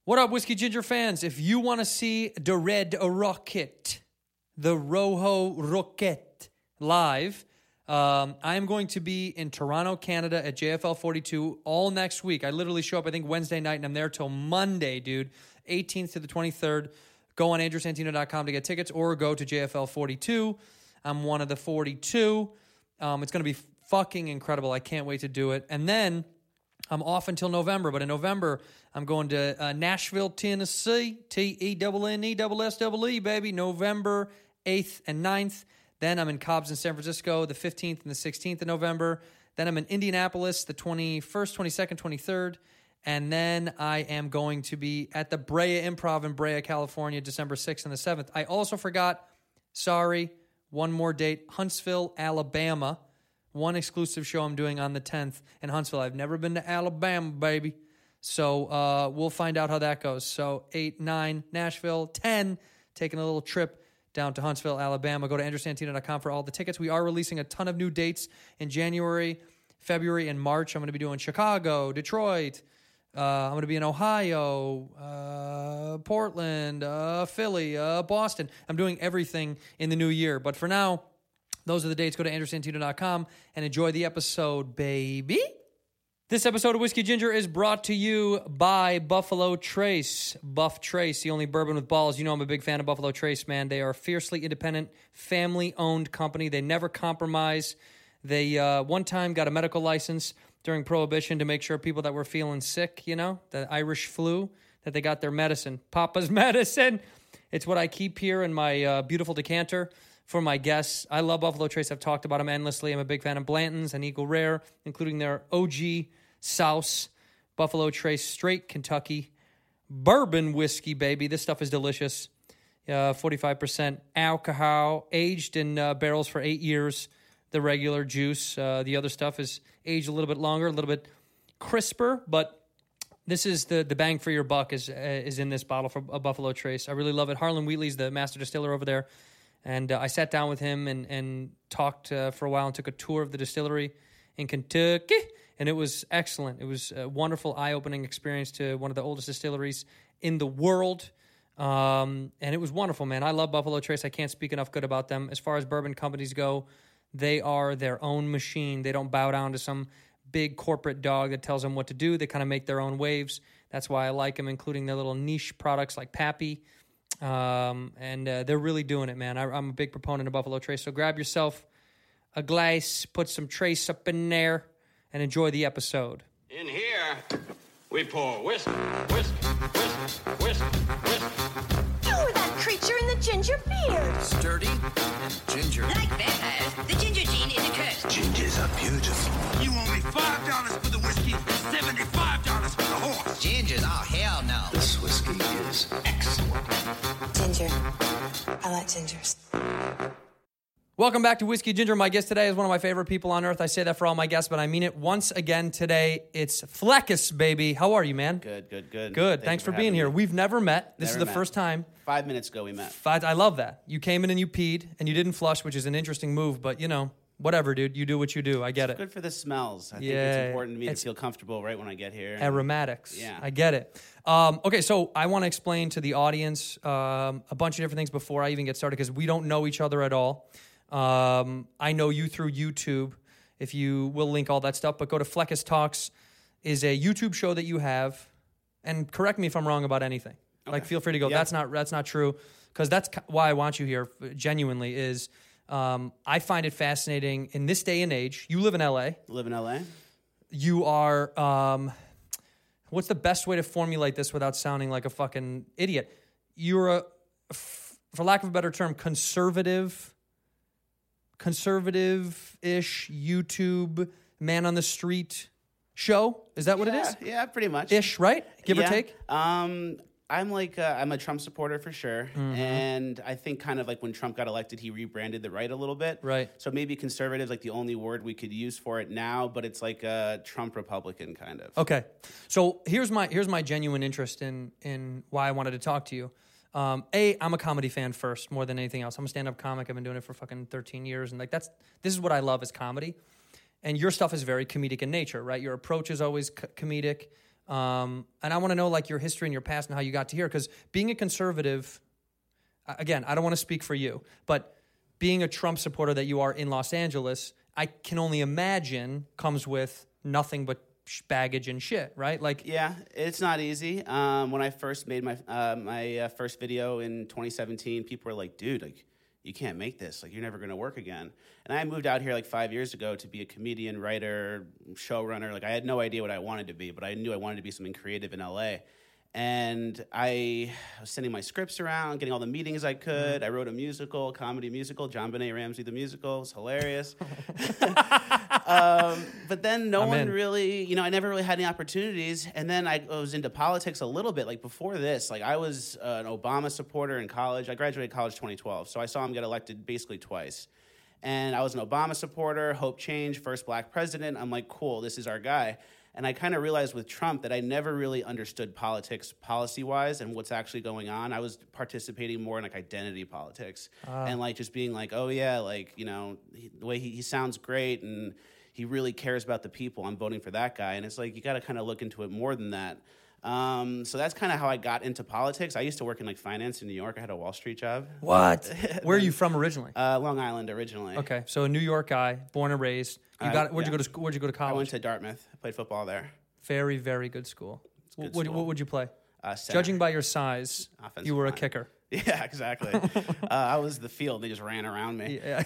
What up, Whiskey Ginger fans? If you want to see the Red Rocket, the Rojo Rocket live, I'm going to be in Toronto, Canada at JFL 42 all next week. I literally show up, I think, Wednesday night, and I'm there till Monday, dude. 18th to the 23rd. Go on andrewsantino.com to get tickets or go to JFL 42. I'm one of the 42. It's going to be fucking incredible. I can't wait to do it. And then I'm off until November, but in November, I'm going to Nashville, Tennessee, Tennessee, baby, November 8th and 9th. Then I'm in Cobbs in San Francisco, the 15th and the 16th of November. Then I'm in Indianapolis, the 21st, 22nd, 23rd. And then I am going to be at the Brea Improv in Brea, California, December 6th and the 7th. I also forgot, one more date, Huntsville, Alabama. One exclusive show I'm doing on the 10th in Huntsville. I've never been to Alabama, baby. So we'll find out how that goes. So 8, 9, Nashville, 10, taking a little trip down to Huntsville, Alabama. Go to andrewsantino.com for all the tickets. We are releasing a ton of new dates in January, February, and March. I'm going to be doing Chicago, Detroit. I'm going to be in Ohio, Portland, Philly, Boston. I'm doing everything in the new year. But for now, those are the dates. Go to andrewsantino.com and enjoy the episode, baby. This episode of Whiskey Ginger is brought to you by Buffalo Trace. Buff Trace, the only bourbon with balls. You know I'm a big fan of Buffalo Trace, man. They are a fiercely independent, family-owned company. They never compromise. They one time got a medical license during Prohibition to make sure people that were feeling sick, you know, the Irish flu, that they got their medicine. Papa's medicine. It's what I keep here in my beautiful decanter for my guests. I love Buffalo Trace. I've talked about them endlessly. I'm a big fan of Blanton's and Eagle Rare, including their OG Souse Buffalo Trace Straight Kentucky Bourbon Whiskey, baby. This stuff is delicious. 45% alcohol, aged in barrels for 8 years. The regular juice. The other stuff is aged a little bit longer, a little bit crisper, but this is the bang for your buck is in this bottle for a Buffalo Trace. I really love it. Harlan Wheatley's the master distiller over there, and I sat down with him and talked for a while and took a tour of the distillery in Kentucky, and it was excellent. It was a wonderful, eye-opening experience to one of the oldest distilleries in the world, and it was wonderful, man. I love Buffalo Trace. I can't speak enough good about them. As far as bourbon companies go, they are their own machine. They don't bow down to some big corporate dog that tells them what to do. They kind of make their own waves. That's why I like them, including their little niche products like Pappy. And they're really doing it, man. I'm a big proponent of Buffalo Trace. So grab yourself a glass, put some Trace up in there, and enjoy the episode. In here, we pour whisk, whisk, whisk, whisk, whisk. You were that creature in the ginger beard. Sturdy and ginger. Like vampires, the ginger gene is a curse. Gingers are beautiful. You owe me $5 for the whiskey, $75 for the horse. Gingers? Oh, hell no. This whiskey is excellent. Ginger. I like gingers. Welcome back to Whiskey Ginger. My guest today is one of my favorite people on earth. I say that for all my guests, but I mean it once again today. It's Fleccas, baby. How are you, man? Good. Good. Thanks for being here. We've never met. This is the first time. 5 minutes ago we met. I love that. You came in and you peed, and you didn't flush, which is an interesting move, but, you know, whatever, dude. You do what you do. I get it. Good for the smells. I think it's important to me to feel comfortable right when I get here. Aromatics. Yeah. I get it. Okay, so I want to explain to the audience a bunch of different things before I even get started, because we don't know each other at all. I know you through YouTube. If you will link all that stuff, but go to Fleccas Talks is a YouTube show that you have, and correct me if I'm wrong about anything. Okay. Like, feel free to go. Yeah. That's not true, because that's why I want you here. Genuinely, is I find it fascinating in this day and age. You live in LA. Live in LA. You are. What's the best way to formulate this without sounding like a fucking idiot? You're a, for lack of a better term, conservative-ish YouTube man on the street show. Is that what it is? Yeah, pretty much. Ish, right? Give or take? I'm a Trump supporter for sure. Mm-hmm. And I think kind of like when Trump got elected, he rebranded the right a little bit. Right. So maybe conservative is like the only word we could use for it now, but it's like a Trump Republican kind of. Okay. So here's my genuine interest in why I wanted to talk to you. I'm a comedy fan first, more than anything else. I'm a stand-up comic. I've been doing it for fucking 13 years. And like this is what I love is comedy. And your stuff is very comedic in nature, right? Your approach is always comedic. And I want to know like your history and your past and how you got to here. Because being a conservative, again, I don't want to speak for you, but being a Trump supporter that you are in Los Angeles, I can only imagine comes with nothing but baggage and shit, right? Like, Yeah, it's not easy. When I first made my first video in 2017, people were like, "Dude, like, you can't make this. Like, you're never going to work again." And I moved out here like 5 years ago to be a comedian, writer, showrunner. Like, I had no idea what I wanted to be, but I knew I wanted to be something creative in LA. And I was sending my scripts around, getting all the meetings I could. I wrote a musical, comedy musical, John Benet Ramsey the musical. It was hilarious. But then no one really, I never really had any opportunities. And then I was into politics a little bit. Like before this, like I was an Obama supporter in college. I graduated college 2012, so I saw him get elected basically twice. And I was an Obama supporter, hope change, first black president. I'm like, cool, this is our guy. And I kind of realized with Trump that I never really understood politics policy-wise and what's actually going on. I was participating more in like identity politics and like just being like, oh yeah, like, the way he sounds great and he really cares about the people. I'm voting for that guy. And it's like, you got to kind of look into it more than that. So that's kind of how I got into politics. I used to work in like finance in New York. I had a Wall Street job. what? Where are you from originally? Long Island originally. Okay, so a New York guy, born and raised. Where'd you go to school? Where'd you go to college? I went to Dartmouth. I played football there. Very, very good school. good What school. would you play? Center. Judging by your size, Offensive you were a line. kicker. Yeah, exactly. I was the field. They just ran around me. Yeah.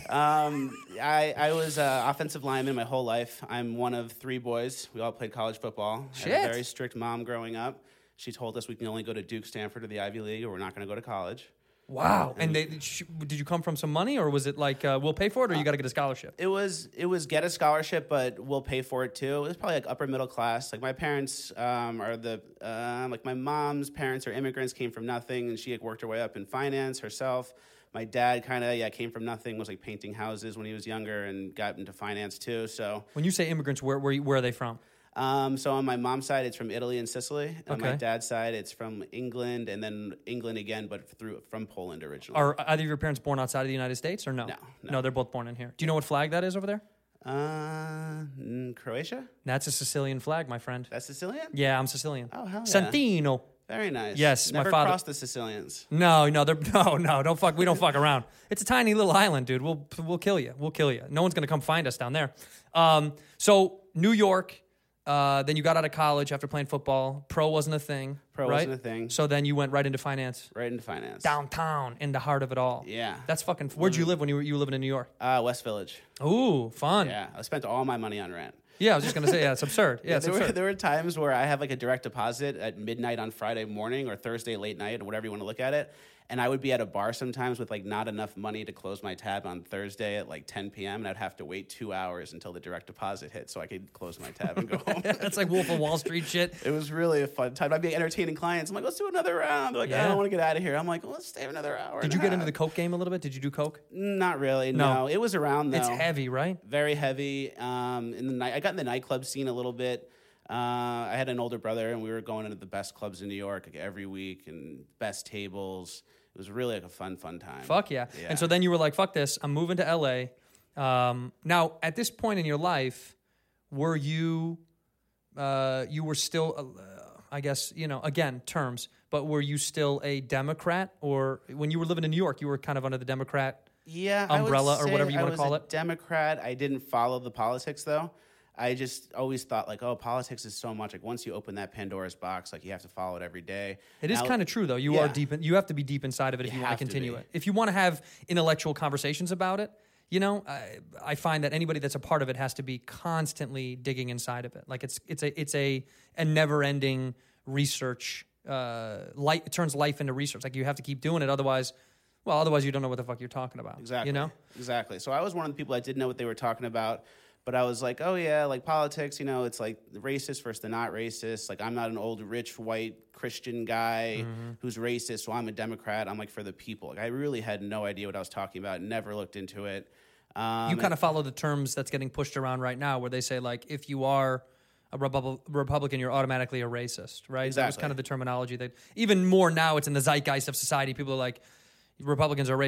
I was offensive lineman my whole life. I'm one of 3 boys. We all played college football. I had Shit. a very strict mom growing up. She told us we can only go to Duke, Stanford, or the Ivy League, or we're not going to go to college. Wow. And did you come from some money, or was it like we'll pay for it, or you got to get a scholarship? It was get a scholarship, but we'll pay for it too. It was probably like upper middle class. Like my parents are like my mom's parents are immigrants, came from nothing, and she had worked her way up in finance herself. My dad kind of came from nothing, was like painting houses when he was younger, and got into finance too. So When you say immigrants, where are they from? so on my mom's side, it's from Italy and Sicily. On my Okay. dad's side, it's from England, and then England again, but from Poland originally. Are either of your parents born outside of the United States, or no? No. No, they're both born in here. Do you know what flag that is over there? Croatia? That's a Sicilian flag, my friend. That's Sicilian? Yeah, I'm Sicilian. Oh, hell yeah. Santino. Very nice. Yes, my Never father- crossed the Sicilians. No, don't fuck. We don't fuck around. It's a tiny little island, dude. We'll kill you. We'll kill you. No one's gonna come find us down there. So New York. Then you got out of college after playing football. Pro wasn't a thing. Pro right? wasn't a thing. So then you went right into finance. Right into finance. Downtown, in the heart of it all. Yeah. That's fucking. Where'd you live when you were living in New York? West Village. Ooh, fun. Yeah, I spent all my money on rent. Yeah, I was just gonna say, it's absurd. Yeah, it's absurd. There were times where I have like a direct deposit at midnight on Friday morning or Thursday late night or whatever you want to look at it. And I would be at a bar sometimes with like not enough money to close my tab on Thursday at like 10 p.m. And I'd have to wait 2 hours until the direct deposit hit so I could close my tab and go home. That's like Wolf of Wall Street shit. It was really a fun time. I'd be entertaining clients. I'm like, let's do another round. They're like, I Yeah. don't want to get out of here. I'm like, well, let's stay another hour. Did you get into the coke game a little bit? Did you do coke? Not really. No. No. It was around though. It's heavy, right? Very heavy. In the night, I got in the nightclub scene a little bit. I had an older brother, and we were going into the best clubs in New York like every week, and best tables. It was really like a fun time. Fuck yeah. And so then you were like, fuck this. I'm moving to LA. Now, at this point in your life, were you were still, I guess, again, terms, but were you still a Democrat? Or when you were living in New York, you were kind of under the Democrat umbrella I would or whatever say you want I to call was a it? Democrat. I didn't follow the politics, though. I just always thought, like, oh, politics is so much. Like, once you open that Pandora's box, like, you have to follow it every day. It is Now- kind of true, though. You Yeah. are deep. You have to be deep inside of it if you want to have to continue be. it. If you want to have intellectual conversations about it, I find that anybody that's a part of it has to be constantly digging inside of it. Like it's a never ending research. It turns life into research. Like you have to keep doing it. Otherwise you don't know what the fuck you're talking about. Exactly. Exactly. So I was one of the people that didn't know what they were talking about. But I was like, oh, yeah, like politics, it's like the racist versus the not racist. Like, I'm not an old, rich, white Christian guy who's racist, so I'm a Democrat. I'm like for the people. Like, I really had no idea what I was talking about, never looked into it. You kind of follow the terms that's getting pushed around right now where they say, like, if you are a Republican, you're automatically a racist, right? That was Exactly. kind of the terminology that even more now it's in the zeitgeist of society. People are like, Republicans are racist.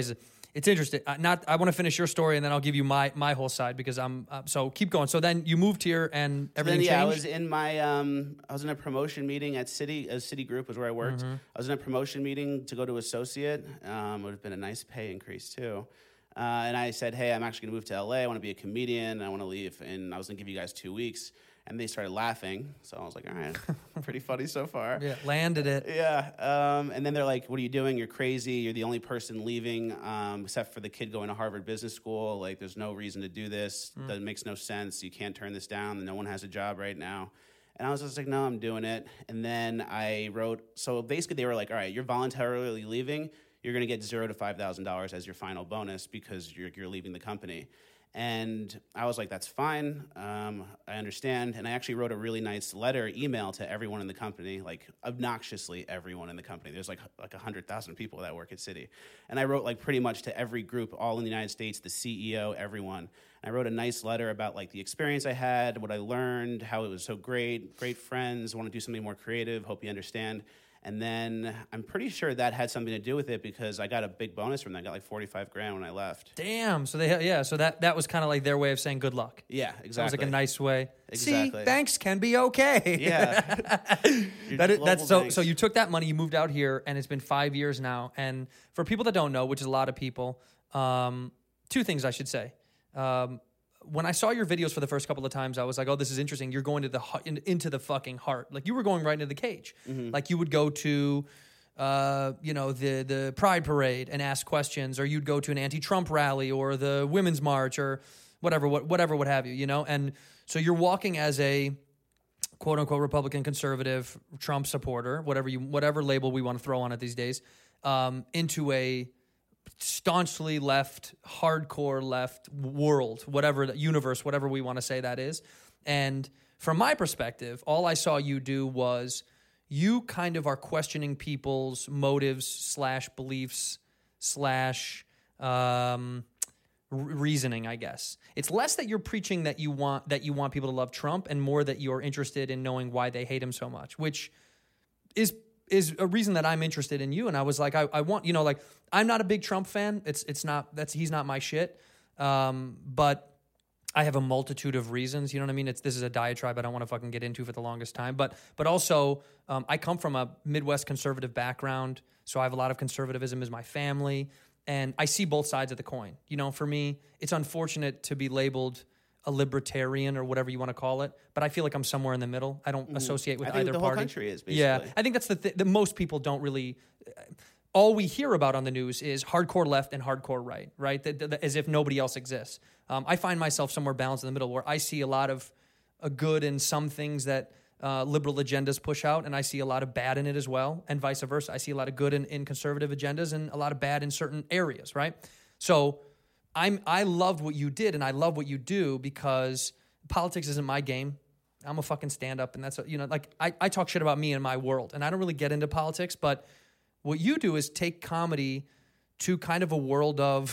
It's interesting. I want to finish your story and then I'll give you my whole side because so keep going. So then you moved here and everything changed? I was in my I was in a promotion meeting at Citigroup was where I worked. I was in a promotion meeting to go to associate. Would have been a nice pay increase too. And I said, hey, I'm actually going to move to LA. I want to be a comedian. I want to leave. And I was going to give you guys 2 weeks. And they started laughing. So I was like, all right, pretty funny so far. Yeah, landed it. Yeah. And then they're like, what are you doing? You're crazy. You're the only person leaving except for the kid going to Harvard Business School. Like, there's no reason to do this. That makes no sense. You can't turn this down. No one has a job right now. And I was just like, no, I'm doing it. And then I wrote, so basically they were like, all right, you're voluntarily leaving. You're going to get $0 to $5,000 as your final bonus because you're leaving the company. And I was like, that's fine. I understand. And I actually wrote a really nice email to everyone in the company, like obnoxiously everyone in the company. There's like 100,000 people that work at Citi. And I wrote like pretty much to every group, all in the United States, the CEO, everyone. And I wrote a nice letter about like the experience I had, what I learned, how it was so great friends, want to do something more creative, hope you understand. And then I'm pretty sure that had something to do with it because I got a big bonus from that. I got like $45,000 when I left. Damn. So so that was kind of like their way of saying good luck. Yeah, exactly. That was like a nice way. Exactly. See, banks can be okay. Yeah. That's so you took that money, you moved out here, and it's been 5 years now. And for people that don't know, which is a lot of people, 2 things I should say. When I saw your videos for the first couple of times, I was like, oh, this is interesting. You're going to into the fucking heart. Like, you were going right into the cage. Mm-hmm. Like, you would go to, the Pride Parade and ask questions, or you'd go to an anti-Trump rally or the Women's March or whatever would have you, you know? And so you're walking as a quote-unquote Republican conservative Trump supporter, whatever label we want to throw on it these days, into a staunchly left, hardcore left world, universe, whatever we want to say that is. And from my perspective, all I saw you do was you kind of are questioning people's motives / beliefs / reasoning, I guess. It's less that you're preaching that you want people to love Trump and more that you're interested in knowing why they hate him so much, which is a reason that I'm interested in you. And I was like, I want, like, I'm not a big Trump fan. He's not my shit. But I have a multitude of reasons. You know what I mean? This is a diatribe I don't want to fucking get into for the longest time. But also, I come from a Midwest conservative background, so I have a lot of conservatism as my family, and I see both sides of the coin. For me, it's unfortunate to be labeled a libertarian or whatever you want to call it, but I feel like I'm somewhere in the middle. I don't associate with either party. I think the whole country is, basically. Yeah, I think that's the most people don't really. All we hear about on the news is hardcore left and hardcore right? As if nobody else exists. I find myself somewhere balanced in the middle where I see a lot of good in some things that liberal agendas push out, and I see a lot of bad in it as well, and vice versa. I see a lot of good in conservative agendas and a lot of bad in certain areas, right? So I loved what you did, and I love what you do because politics isn't my game. I'm a fucking stand-up, and that's, I talk shit about me and my world, and I don't really get into politics, but what you do is take comedy to kind of a world of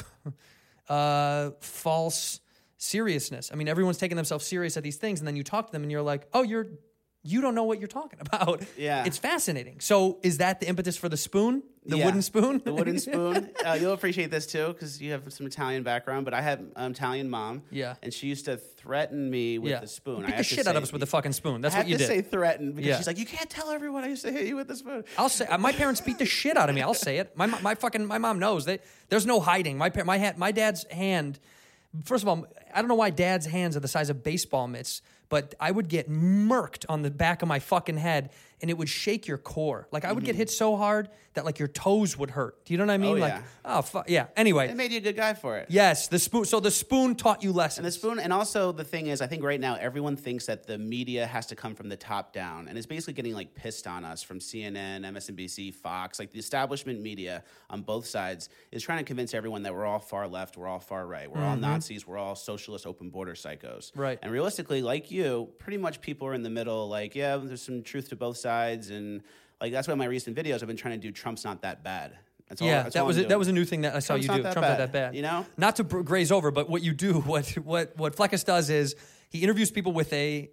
false seriousness. I mean, everyone's taking themselves serious at these things, and then you talk to them, and you're like, oh, you don't know what you're talking about. Yeah. It's fascinating. So is that the impetus for the spoon? The wooden spoon? The wooden spoon. You'll appreciate this, too, because you have some Italian background, but I have an Italian mom. Yeah. And she used to threaten me with the spoon. Beat the shit out of us with the fucking spoon. That's what you did. I have to say threaten because she's like, you can't tell everyone I used to hit you with the spoon. I'll say, my parents beat the shit out of me. I'll say it. My mom knows. There's no hiding. My dad's hand, first of all, I don't know why dad's hands are the size of baseball mitts, but I would get murked on the back of my fucking head, and it would shake your core. Like, I would get hit so hard that, like, your toes would hurt. Do you know what I mean? Oh, yeah. Oh, fuck. Yeah. Anyway. It made you a good guy for it. Yes. The spoon. So the spoon taught you lessons. And also the thing is, I think right now everyone thinks that the media has to come from the top down, and it's basically getting, like, pissed on us from CNN, MSNBC, Fox. Like, the establishment media on both sides is trying to convince everyone that we're all far left, we're all far right, we're all Nazis, we're all socialist open border psychos. Right. And realistically, like you, pretty much people are in the middle, like, yeah, there's some truth to both sides, and like that's why my recent videos I've been trying to do Trump's not that bad. That was a new thing that I saw you do. Trump's not that bad. You know? Not to graze over, but what you do, what Fleccas does is he interviews people with an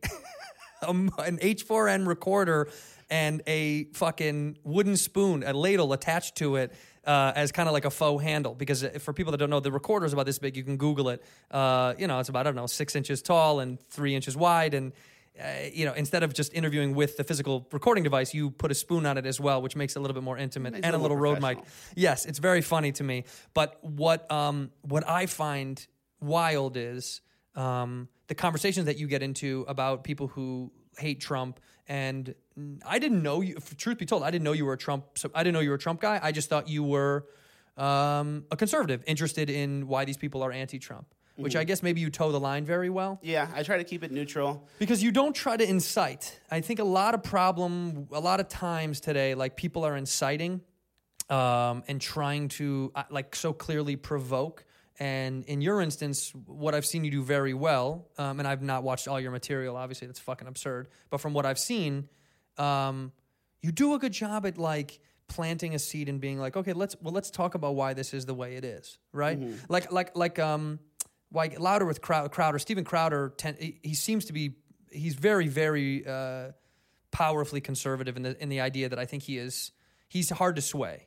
H4n recorder and a fucking wooden spoon, a ladle attached to it, as kind of like a faux handle. Because for people that don't know, the recorder is about this big. You can Google it. It's about, I don't know, 6 inches tall and 3 inches wide. And, instead of just interviewing with the physical recording device, you put a spoon on it as well, which makes it a little bit more intimate, and a little Rode mic. Yes, it's very funny to me. But what I find wild is the conversations that you get into about people who hate Trump. And I didn't know you. Truth be told, I didn't know you were a Trump. So I didn't know you were a Trump guy. I just thought you were a conservative, interested in why these people are anti-Trump. Which I guess maybe you toe the line very well. Yeah, I try to keep it neutral. Because you don't try to incite. I think a lot of times today, like people are inciting and trying to so clearly provoke. And in your instance, what I've seen you do very well, and I've not watched all your material, obviously that's fucking absurd. But from what I've seen, you do a good job at like planting a seed and being like, okay, let's talk about why this is the way it is, right? Mm-hmm. Like Louder with Crowder, Steven Crowder, he seems to be, he's very, very powerfully conservative in the idea that I think he's hard to sway.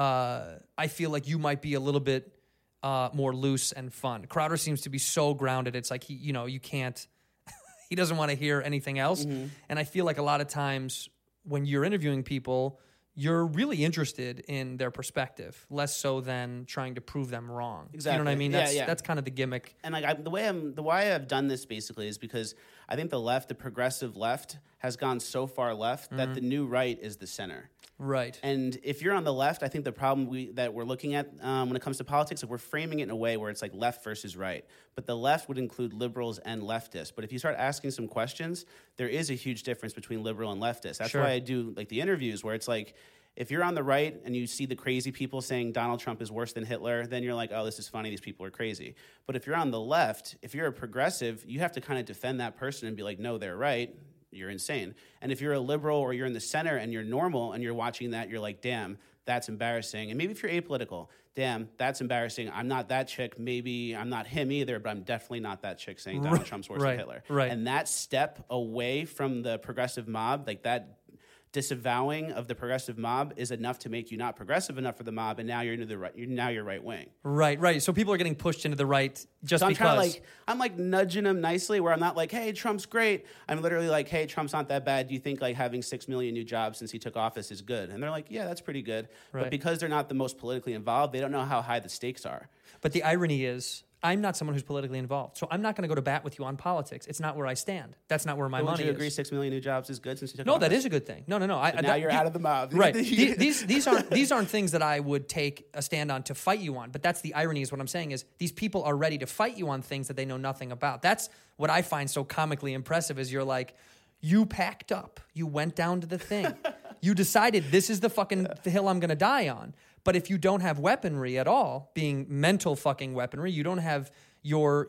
I feel like you might be a little bit more loose and fun. Crowder seems to be so grounded. It's like you can't, he doesn't want to hear anything else. Mm-hmm. And I feel like a lot of times when you're interviewing people, you're really interested in their perspective, less so than trying to prove them wrong. Exactly. You know what I mean? That's kind of the gimmick. And like the way I've done this basically is because I think the progressive left, has gone so far left that the new right is the center. Right. And if you're on the left, I think the problem that we're looking at when it comes to politics, like we're framing it in a way where it's like left versus right. But the left would include liberals and leftists. But if you start asking some questions, there is a huge difference between liberal and leftist. That's why I do like the interviews where it's like, if you're on the right and you see the crazy people saying Donald Trump is worse than Hitler, then you're like, oh, this is funny. These people are crazy. But if you're on the left, if you're a progressive, you have to kind of defend that person and be like, no, they're right. You're insane. And if you're a liberal or you're in the center and you're normal and you're watching that, you're like, damn, that's embarrassing. And maybe if you're apolitical, damn, that's embarrassing. I'm not that chick. Maybe I'm not him either, but I'm definitely not that chick saying Donald Trump's worse than Hitler. Right. And that step away from the progressive mob, like that disavowing of the progressive mob is enough to make you not progressive enough for the mob, and now you're into the right. You're right wing. Right. So people are getting pushed into the right just so because. I'm like nudging them nicely, where I'm not like, hey, Trump's great. I'm literally like, hey, Trump's not that bad. Do you think like having 6 million new jobs since he took office is good? And they're like, yeah, that's pretty good. Right. But because they're not the most politically involved, they don't know how high the stakes are. But the irony is, I'm not someone who's politically involved, so I'm not going to go to bat with you on politics. It's not where I stand. That's not where my money is. Would you agree 6 million new jobs is good since you took No, office? that is a good thing. No. Now you're out of the mob. Right. These aren't things that I would take a stand on to fight you on, but that's the irony is what I'm saying is these people are ready to fight you on things that they know nothing about. That's what I find so comically impressive is you're like, you packed up. You went down to the thing. You decided this is the hill I'm going to die on. But if you don't have weaponry at all, being mental fucking weaponry, you don't have your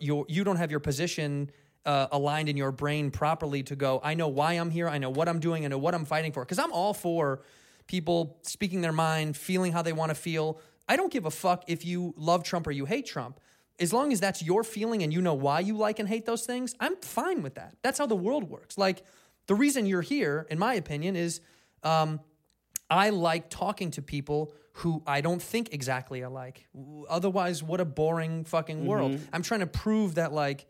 position aligned in your brain properly to go, I know why I'm here, I know what I'm doing, I know what I'm fighting for. Because I'm all for people speaking their mind, feeling how they want to feel. I don't give a fuck if you love Trump or you hate Trump. As long as that's your feeling and you know why you like and hate those things, I'm fine with that. That's how the world works. Like, the reason you're here, in my opinion, is I like talking to people who I don't think exactly alike. Otherwise, what a boring fucking world. I'm trying to prove that, like,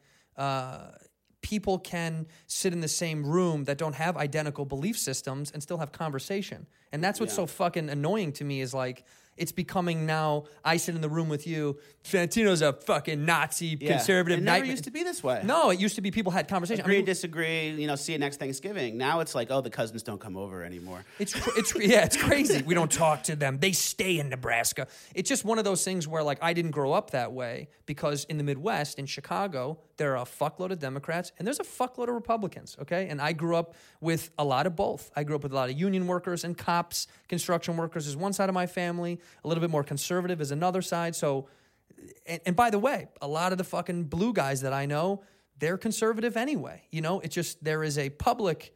people can sit in the same room that don't have identical belief systems and still have conversation. And that's what's so fucking annoying to me is, like, it's becoming now, I sit in the room with you, Fantino's a fucking Nazi, conservative. It never used to be this way. No, it used to be people had conversation. Agree, disagree, see you next Thanksgiving. Now it's like, oh, the cousins don't come over anymore. It's crazy. We don't talk to them. They stay in Nebraska. It's just one of those things where, like, I didn't grow up that way because in the Midwest, in Chicago, there are a fuckload of Democrats and there's a fuckload of Republicans, okay? And I grew up with a lot of both. I grew up with a lot of union workers and cops, construction workers is one side of my family, a little bit more conservative is another side. So, and by the way, a lot of the fucking blue guys that I know, they're conservative anyway. It's just there's a public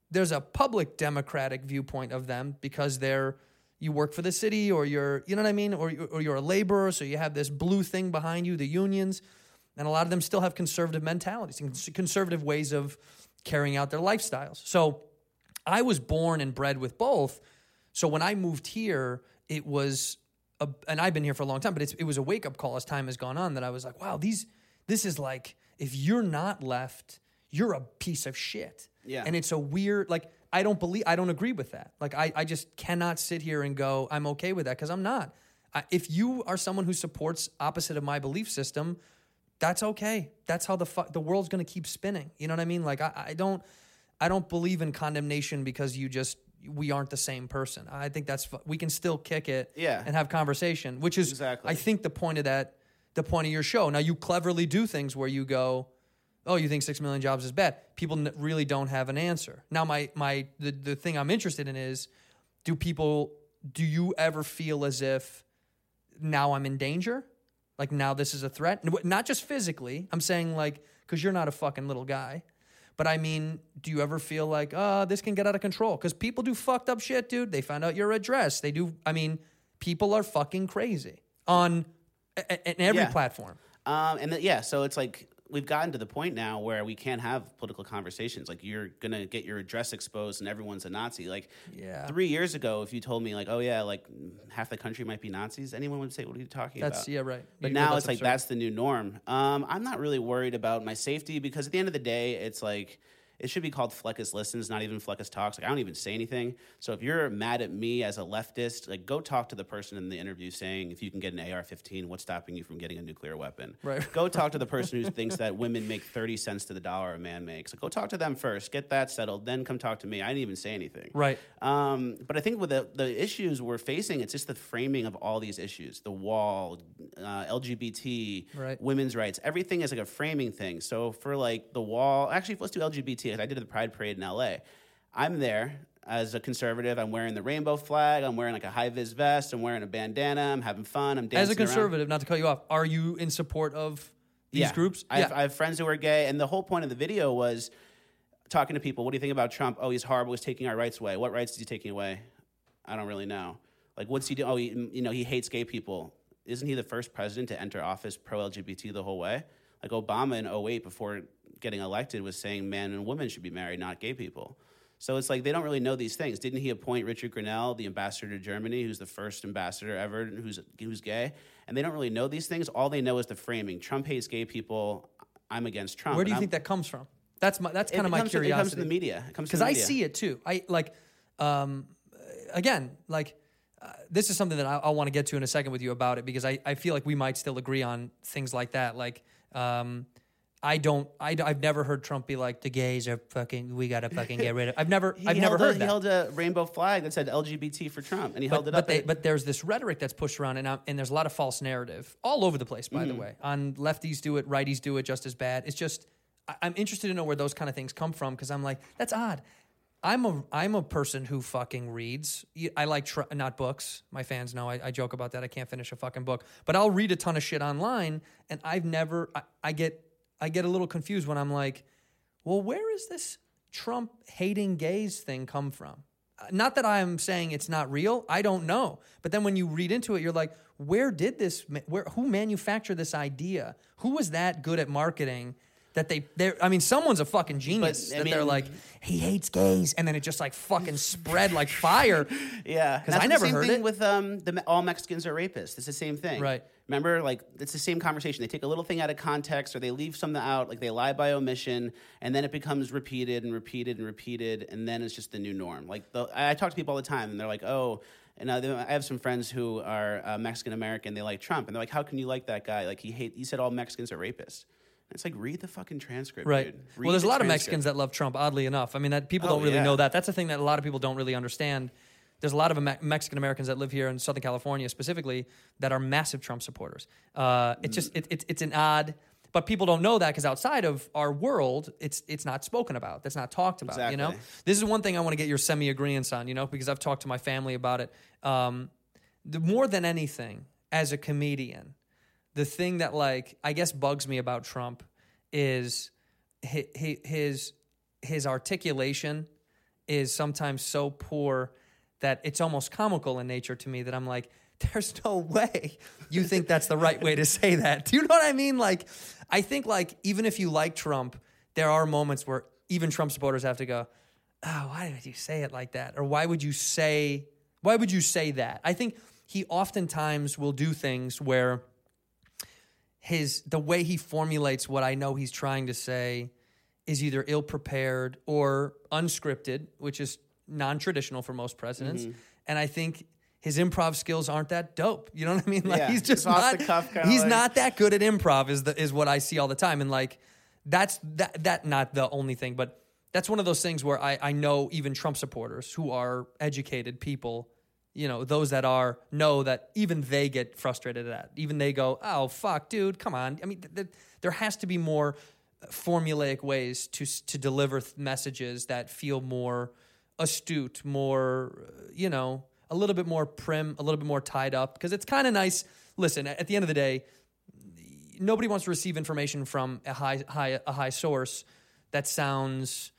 Democratic viewpoint of them because you work for the city or you're, you know what I mean? Or you're a laborer, so you have this blue thing behind you, the unions. And a lot of them still have conservative mentalities and conservative ways of carrying out their lifestyles. So I was born and bred with both. So when I moved here, it was and I've been here for a long time, but it was a wake up call as time has gone on that I was like, wow, this is like, if you're not left, you're a piece of shit. Yeah. And it's a weird, like, I don't agree with that. Like, I just cannot sit here and go, I'm okay with that, because I'm not. If you are someone who supports opposite of my belief system, that's okay. That's how the world's going to keep spinning. You know what I mean? Like, I don't believe in condemnation because we aren't the same person. I think we can still kick it and have conversation, which is, exactly. I think, the point of your show. Now, you cleverly do things where you go, oh, you think 6 million jobs is bad. People really don't have an answer. Now, the thing I'm interested in is, do you ever feel as if now I'm in danger? Like, now this is a threat? Not just physically. I'm saying, like, because you're not a fucking little guy. But I mean, do you ever feel like, this can get out of control? Because people do fucked up shit, dude. They find out your address. People are fucking crazy on every platform. So it's like, we've gotten to the point now where we can't have political conversations. Like, you're going to get your address exposed and everyone's a Nazi. Like, 3 years ago, if you told me, like, oh, yeah, like, half the country might be Nazis, anyone would say, what are you talking about? Yeah, right. But now it's like, that's the new norm. I'm not really worried about my safety, because at the end of the day, it's like, it should be called Fleckus Listens, not even Fleckus Talks. Like, I don't even say anything. So if you're mad at me as a leftist, like, go talk to the person in the interview saying, if you can get an AR-15, what's stopping you from getting a nuclear weapon? Right. Go talk to the person who thinks that women make 30 cents to the dollar a man makes. Like, go talk to them first. Get that settled. Then come talk to me. I didn't even say anything. Right. But I think with the issues we're facing, it's just the framing of all these issues. The wall, LGBT, right. women's rights. Everything is like a framing thing. So for like the wall, actually, let's do LGBT. I did the Pride Parade in LA. I'm there as a conservative. I'm wearing the rainbow flag. I'm wearing like a high-vis vest. I'm wearing a bandana. I'm having fun. I'm dancing As a conservative, around. not to cut you off, are you in support of these groups? I have friends who are gay, and the whole point of the video was talking to people. What do you think about Trump? Oh, he's horrible. He's taking our rights away. What rights is he taking away? I don't really know. Like, what's he doing? Oh, he hates gay people. Isn't he the first president to enter office pro-LGBT the whole way? Like, Obama in 2008, before getting elected, was saying men and women should be married, not gay people. So it's like, they don't really know these things. Didn't he appoint Richard Grenell, the ambassador to Germany, who's the first ambassador ever who's gay? And they don't really know these things. All they know is the framing. Trump hates gay people. I'm against Trump. Where do you think that comes from? That's kind of my curiosity. It comes from the media. Because I see it too. This is something that I want to get to in a second with you about it, because I feel like we might still agree on things like that. Like, I've never heard Trump be like, the gays are fucking, we gotta fucking get rid of. I've never heard that. He held a rainbow flag that said LGBT for Trump, and he held it up. But there's this rhetoric that's pushed around, and there's a lot of false narrative all over the place, by the way. On lefties do it, righties do it just as bad. It's just, I'm interested to know where those kind of things come from, because I'm like, that's odd. I'm a person who fucking reads. I like not books. My fans know I joke about that. I can't finish a fucking book, but I'll read a ton of shit online, and I get a little confused when I'm like, well, where is this Trump hating gays thing come from? Not that I'm saying it's not real. I don't know. But then when you read into it, you're like, who manufactured this idea? Who was that good at marketing that someone's a fucking genius. They're like, he hates gays, and then it just like fucking spread like fire. Yeah, because I never heard it. With all Mexicans are rapists. It's the same thing, right? Remember, like, it's the same conversation. They take a little thing out of context, or they leave something out, like they lie by omission, and then it becomes repeated and repeated and repeated, and then it's just the new norm. Like, I talk to people all the time, and they're like, oh. And I have some friends who are Mexican American. They like Trump, and they're like, how can you like that guy? Like, he said all Mexicans are rapists. It's like, read the fucking transcript, right? Dude. Well, there's a lot of Mexicans that love Trump, oddly enough. I mean, that people don't really know that. That's the thing that a lot of people don't really understand. There's a lot of Mexican Americans that live here in Southern California specifically that are massive Trump supporters. It's just, it's an odd, but people don't know that because outside of our world, it's not spoken about. That's not talked about, exactly. You know? This is one thing I want to get your semi-agreeance on, you know, because I've talked to my family about it. More than anything, as a comedian, the thing that, like, I guess bugs me about Trump is his articulation is sometimes so poor that it's almost comical in nature to me, that I'm like, there's no way you think that's the right way to say that. Do you know what I mean? Like, I think, like, even if you like Trump, there are moments where even Trump supporters have to go, oh, why did you say it like that? Or why would you say that? I think he oftentimes will do things where the way he formulates what I know he's trying to say is either ill-prepared or unscripted, which is non-traditional for most presidents. And I think his improv skills aren't that dope. You know what I mean? Like he's just off not. The cuff kinda he's like... not that good at improv. Is what I see all the time. And like that's not the only thing, but that's one of those things where I know even Trump supporters who are educated people, you know, those that know that even they get frustrated at that. Even they go, oh fuck, dude, come on. I mean, there has to be more formulaic ways to deliver messages that feel more astute, more, you know, a little bit more prim, a little bit more tied up, because it's kind of nice. Listen, at the end of the day, nobody wants to receive information from a high source that sounds,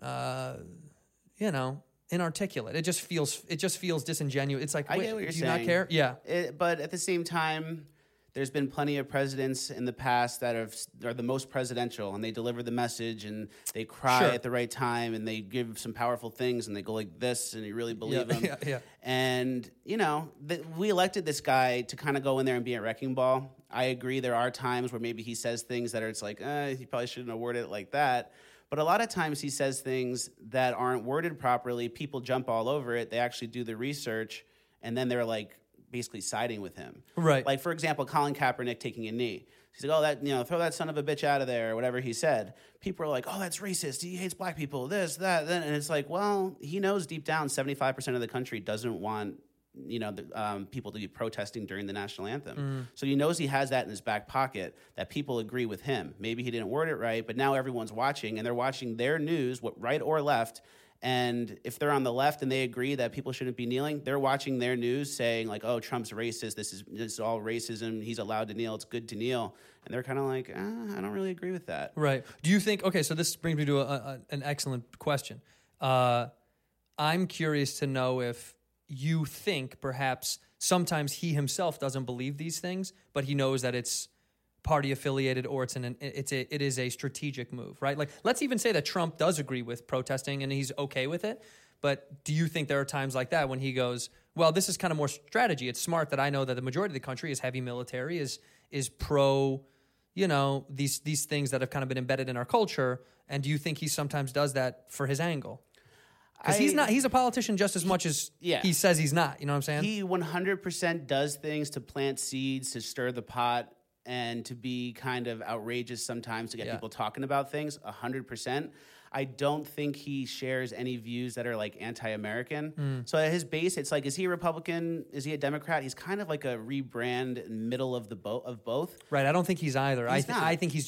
you know, inarticulate. It just feels disingenuous. It's like, I get what you're do saying. you not care? Yeah. But at the same time, there's been plenty of presidents in the past that are the most presidential, and they deliver the message, and they cry at the right time, and they give some powerful things, and they go like this, and you really believe them. Yeah. And, you know, we elected this guy to kind of go in there and be a wrecking ball. I agree there are times where maybe he says things that are it's like, he probably shouldn't have worded it like that. But a lot of times he says things that aren't worded properly. People jump all over it. They actually do the research, and then they're like, basically siding with him. Right. Like, for example, Colin Kaepernick taking a knee. He's like, oh, that, you know, throw that son of a bitch out of there, or whatever he said. People are like, oh, that's racist. He hates black people, this, that, then. And it's like, well, he knows deep down 75% of the country doesn't want, you know, people to be protesting during the national anthem. So he knows he has that in his back pocket, that people agree with him. Maybe he didn't word it right, but now everyone's watching, and they're watching their news, right or left. And if they're on the left and they agree that people shouldn't be kneeling, they're watching their news saying like, oh, Trump's racist. This is all racism. He's allowed to kneel. It's good to kneel. And they're kind of like, I don't really agree with that. Right. Do you think, okay, so this brings me to an excellent question. I'm curious to know if you think perhaps sometimes he himself doesn't believe these things, but he knows that it's party affiliated or it is a strategic move, right? Like, let's even say that Trump does agree with protesting and he's okay with it. But do you think there are times like that when he goes, well, this is kind of more strategy. It's smart that I know that the majority of the country is heavy military, is pro, you know, these things that have kind of been embedded in our culture. And do you think he sometimes does that for his angle? Because he's a politician just as much as he says he's not. You know what I'm saying? He 100% does things to plant seeds, to stir the pot, and to be kind of outrageous sometimes to get people talking about things, 100%. I don't think he shares any views that are like anti-American. So at his base, it's like, is he a Republican? Is he a Democrat? He's kind of like a rebrand middle of both. Right. I don't think he's either. He's not. I think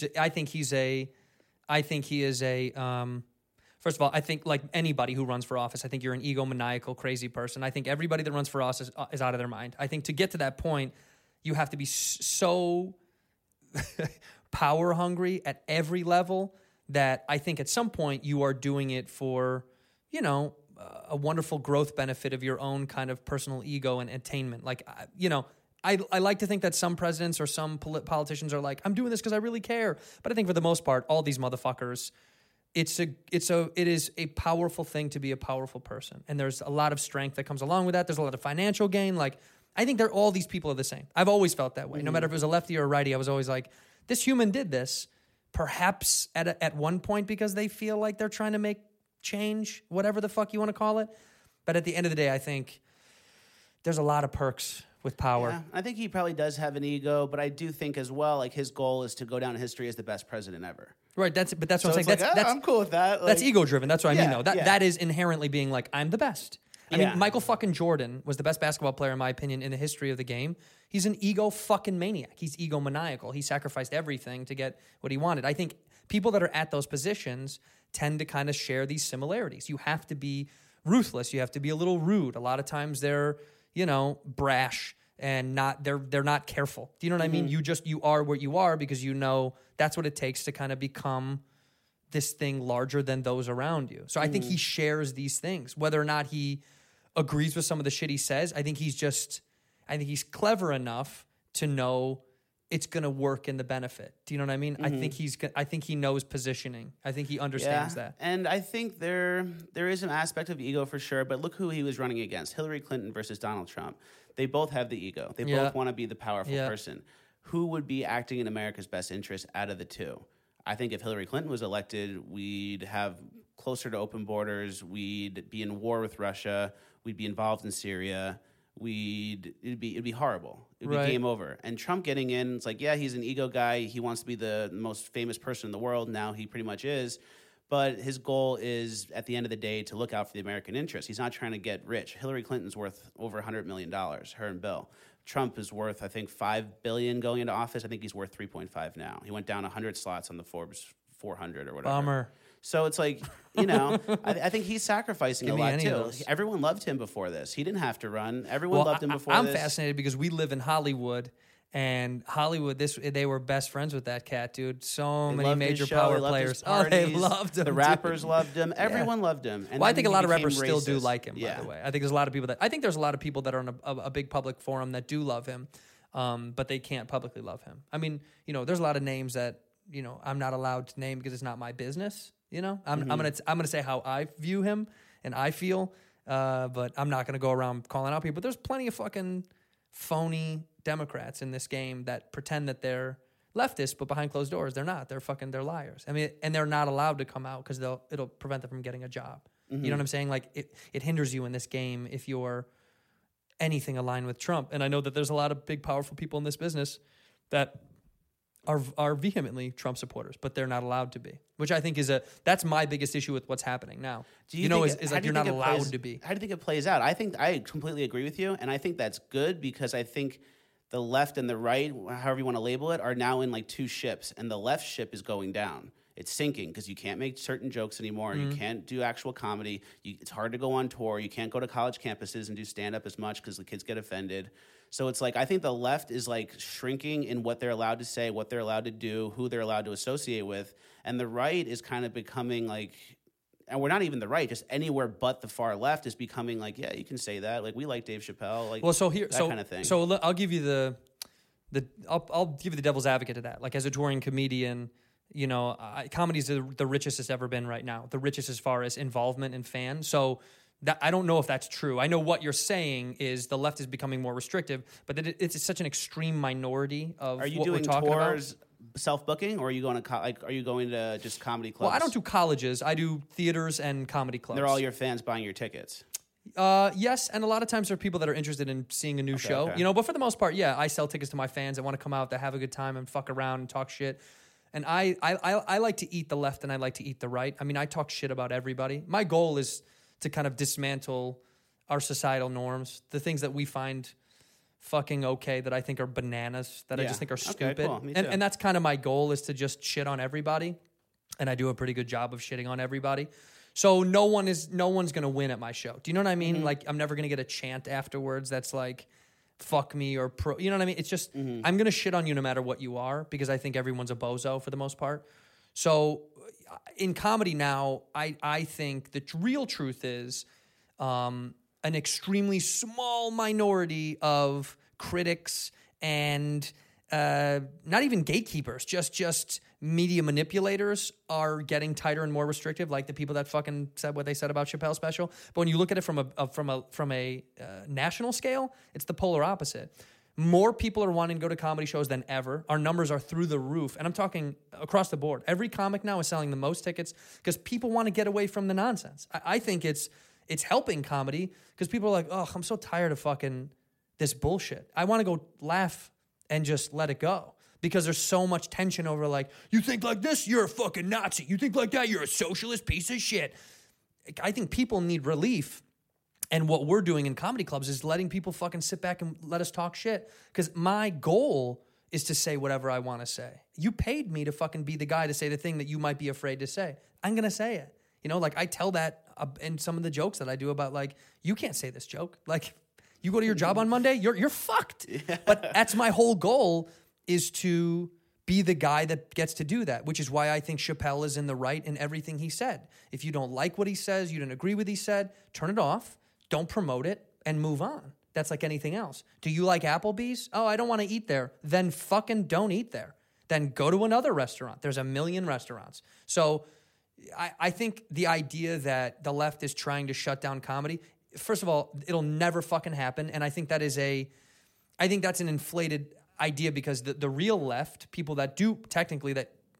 he is a. First of all, I think like anybody who runs for office, I think you're an egomaniacal, crazy person. I think everybody that runs for office is out of their mind. I think to get to that point, you have to be so power hungry at every level that I think at some point you are doing it for, you know, a wonderful growth benefit of your own kind of personal ego and attainment. Like, you know, I like to think that some presidents or some politicians are like, I'm doing this because I really care. But I think for the most part, all these motherfuckers, it is a powerful thing to be a powerful person. And there's a lot of strength that comes along with that. There's a lot of financial gain. Like, I think all these people are the same. I've always felt that way. No matter if it was a lefty or a righty, I was always like, this human did this, perhaps at one point because they feel like they're trying to make change, whatever the fuck you want to call it. But at the end of the day, I think there's a lot of perks with power. Yeah, I think he probably does have an ego, but I do think as well, like, his goal is to go down in history as the best president ever. Right, but that's what I'm saying. Like, I'm cool with that. Like, that's ego-driven. That's what I mean, though. That is inherently being like, I'm the best. I mean, Michael fucking Jordan was the best basketball player, in my opinion, in the history of the game. He's an ego fucking maniac. He's egomaniacal. He sacrificed everything to get what he wanted. I think people that are at those positions tend to kind of share these similarities. You have to be ruthless. You have to be a little rude. A lot of times they're, you know, brash and they're not careful. Do you know what I mean? You are what you are because you know that's what it takes to kind of become this thing larger than those around you. So I think he shares these things. Whether or not he agrees with some of the shit he says, I think he's clever enough to know it's going to work in the benefit. Do you know what I mean? I think he knows positioning. I think he understands that. And I think there is an aspect of ego for sure, but look who he was running against. Hillary Clinton versus Donald Trump. They both have the ego. They Yeah. both want to be the powerful Yeah. person. Who would be acting in America's best interest out of the two? I think if Hillary Clinton was elected, we'd have closer to open borders. We'd be in war with Russia. We'd be involved in Syria. It'd be horrible. It'd be Right. game over. And Trump getting in, it's like, yeah, he's an ego guy. He wants to be the most famous person in the world. Now he pretty much is. But his goal is, at the end of the day, to look out for the American interest. He's not trying to get rich. Hillary Clinton's worth over $100 million, her and Bill. Trump is worth, I think, $5 billion going into office. I think he's worth 3.5 now. He went down 100 slots on the Forbes 400 or whatever. Bummer. So it's like, I think he's sacrificing Give a me lot any of too. those. Everyone loved him before this. He didn't have to run. Everyone loved him before I'm this. fascinated because we live in Hollywood, and Hollywood, they were best friends with that cat, dude. So They many loved his major show, power they loved players. his Oh, they parties. loved him. The dude. rappers loved him. Everyone loved him. And Well, I then think a he lot of became rappers still do racist. like him. Yeah. By the way, I think there's a lot of people that there's a lot of people that are on a big public forum that do love him, but they can't publicly love him. I mean, there's a lot of names that I'm not allowed to name because it's not my business. I'm gonna say how I view him and I feel, but I'm not gonna go around calling out people. But there's plenty of fucking phony Democrats in this game that pretend that they're leftists, but behind closed doors they're not. They're liars. I mean, and they're not allowed to come out because it'll prevent them from getting a job. You know what I'm saying? Like it hinders you in this game if you're anything aligned with Trump. And I know that there's a lot of big, powerful people in this business that are vehemently Trump supporters, but they're not allowed to be, which I think that's my biggest issue with what's happening now. Is like you're not allowed to be. How do you think it plays out? I completely agree with you, and I think that's good because I think the left and the right, however you want to label it, are now in like two ships, and the left ship is going down. It's sinking because you can't make certain jokes anymore. You can't do actual comedy. It's hard to go on tour. You can't go to college campuses and do stand-up as much because the kids get offended. So it's like I think the left is like shrinking in what they're allowed to say, what they're allowed to do, who they're allowed to associate with. And the right is kind of becoming like, and we're not even the right, just anywhere but the far left is becoming like, yeah, you can say that. Like we like Dave Chappelle, like that kind of thing. So I'll give you I'll give you the devil's advocate to that. Like as a touring comedian, comedy's the richest it's ever been right now. The richest as far as involvement and fans. So I don't know if that's true. I know what you're saying is the left is becoming more restrictive, but it's such an extreme minority of Are you what doing we're talking tours, about. Self-booking, or are you going to are you going to just comedy clubs? Well, I don't do colleges. I do theaters and comedy clubs. They're all your fans buying your tickets. Yes, and a lot of times there are people that are interested in seeing a new show. okay. But for the most part, yeah, I sell tickets to my fans that want to come out, that have a good time and fuck around and talk shit. And I like to eat the left and I like to eat the right. I mean, I talk shit about everybody. My goal is to kind of dismantle our societal norms, the things that we find fucking okay that I think are bananas, that I just think are stupid. Cool. Me too. And that's kind of my goal, is to just shit on everybody. And I do a pretty good job of shitting on everybody. So no one's going to win at my show. Do you know what I mean? Like I'm never going to get a chant afterwards that's like fuck me or pro. You know what I mean? It's just I'm going to shit on you no matter what you are, because I think everyone's a bozo for the most part. So in comedy now, I think the real truth is an extremely small minority of critics and not even gatekeepers, just media manipulators are getting tighter and more restrictive, like the people that fucking said what they said about Chappelle's special. But when you look at it from a national scale, it's the polar opposite. More people are wanting to go to comedy shows than ever. Our numbers are through the roof. And I'm talking across the board. Every comic now is selling the most tickets because people want to get away from the nonsense. I think it's helping comedy because people are like, oh, I'm so tired of fucking this bullshit. I want to go laugh and just let it go, because there's so much tension over like, you think like this, you're a fucking Nazi. You think like that, you're a socialist piece of shit. I think people need relief. And what we're doing in comedy clubs is letting people fucking sit back and let us talk shit. Because my goal is to say whatever I want to say. You paid me to fucking be the guy to say the thing that you might be afraid to say. I'm going to say it. Like I tell that in some of the jokes that I do about like, you can't say this joke. Like you go to your job on Monday, you're fucked. Yeah. But that's my whole goal, is to be the guy that gets to do that, which is why I think Chappelle is in the right in everything he said. If you don't like what he says, you didn't agree with what he said, turn it off. Don't promote it and move on. That's like anything else. Do you like Applebee's? Oh, I don't want to eat there. Then fucking don't eat there. Then go to another restaurant. There's a million restaurants. So I think the idea that the left is trying to shut down comedy, first of all, it'll never fucking happen. And I think that's an inflated idea because the real left, people that do technically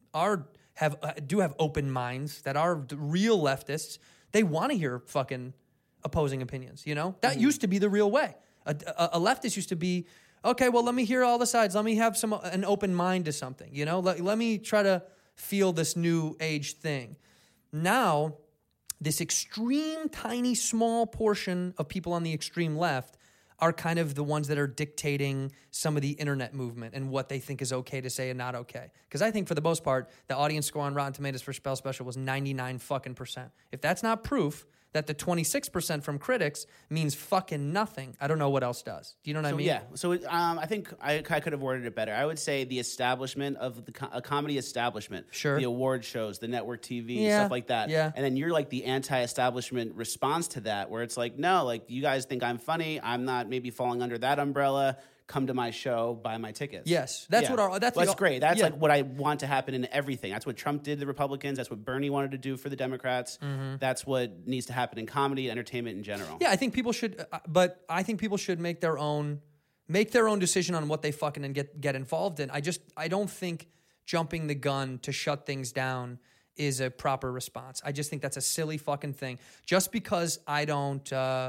have open minds, that are the real leftists, they want to hear fucking opposing opinions, you know? That used to be the real way. A leftist used to be, okay, well, let me hear all the sides. Let me have an open mind to something, you know? Let me try to feel this new age thing. Now, this extreme, tiny, small portion of people on the extreme left are kind of the ones that are dictating some of the internet movement and what they think is okay to say and not okay. Because I think for the most part, the audience score on Rotten Tomatoes for Spell Special was 99 fucking %. If that's not proof that the 26% from critics means fucking nothing, I don't know what else does. Do you know what I mean? Yeah. So I think I could have worded it better. I would say the establishment of a comedy establishment. Sure. The award shows, the network TV, Yeah, stuff like that. yeah. And then you're like the anti-establishment response to that, where it's like, no, like you guys think I'm funny. I'm not maybe falling under that umbrella. Come to my show, buy my tickets. Yes. That's what that's great. That's yeah. like what I want to happen in everything. That's what Trump did to the Republicans. That's what Bernie wanted to do for the Democrats. That's what needs to happen in comedy, entertainment in general. Yeah, I think people should, but I think people should make their own decision on what they fucking and get involved in. I don't think jumping the gun to shut things down is a proper response. I just think that's a silly fucking thing. Just because I don't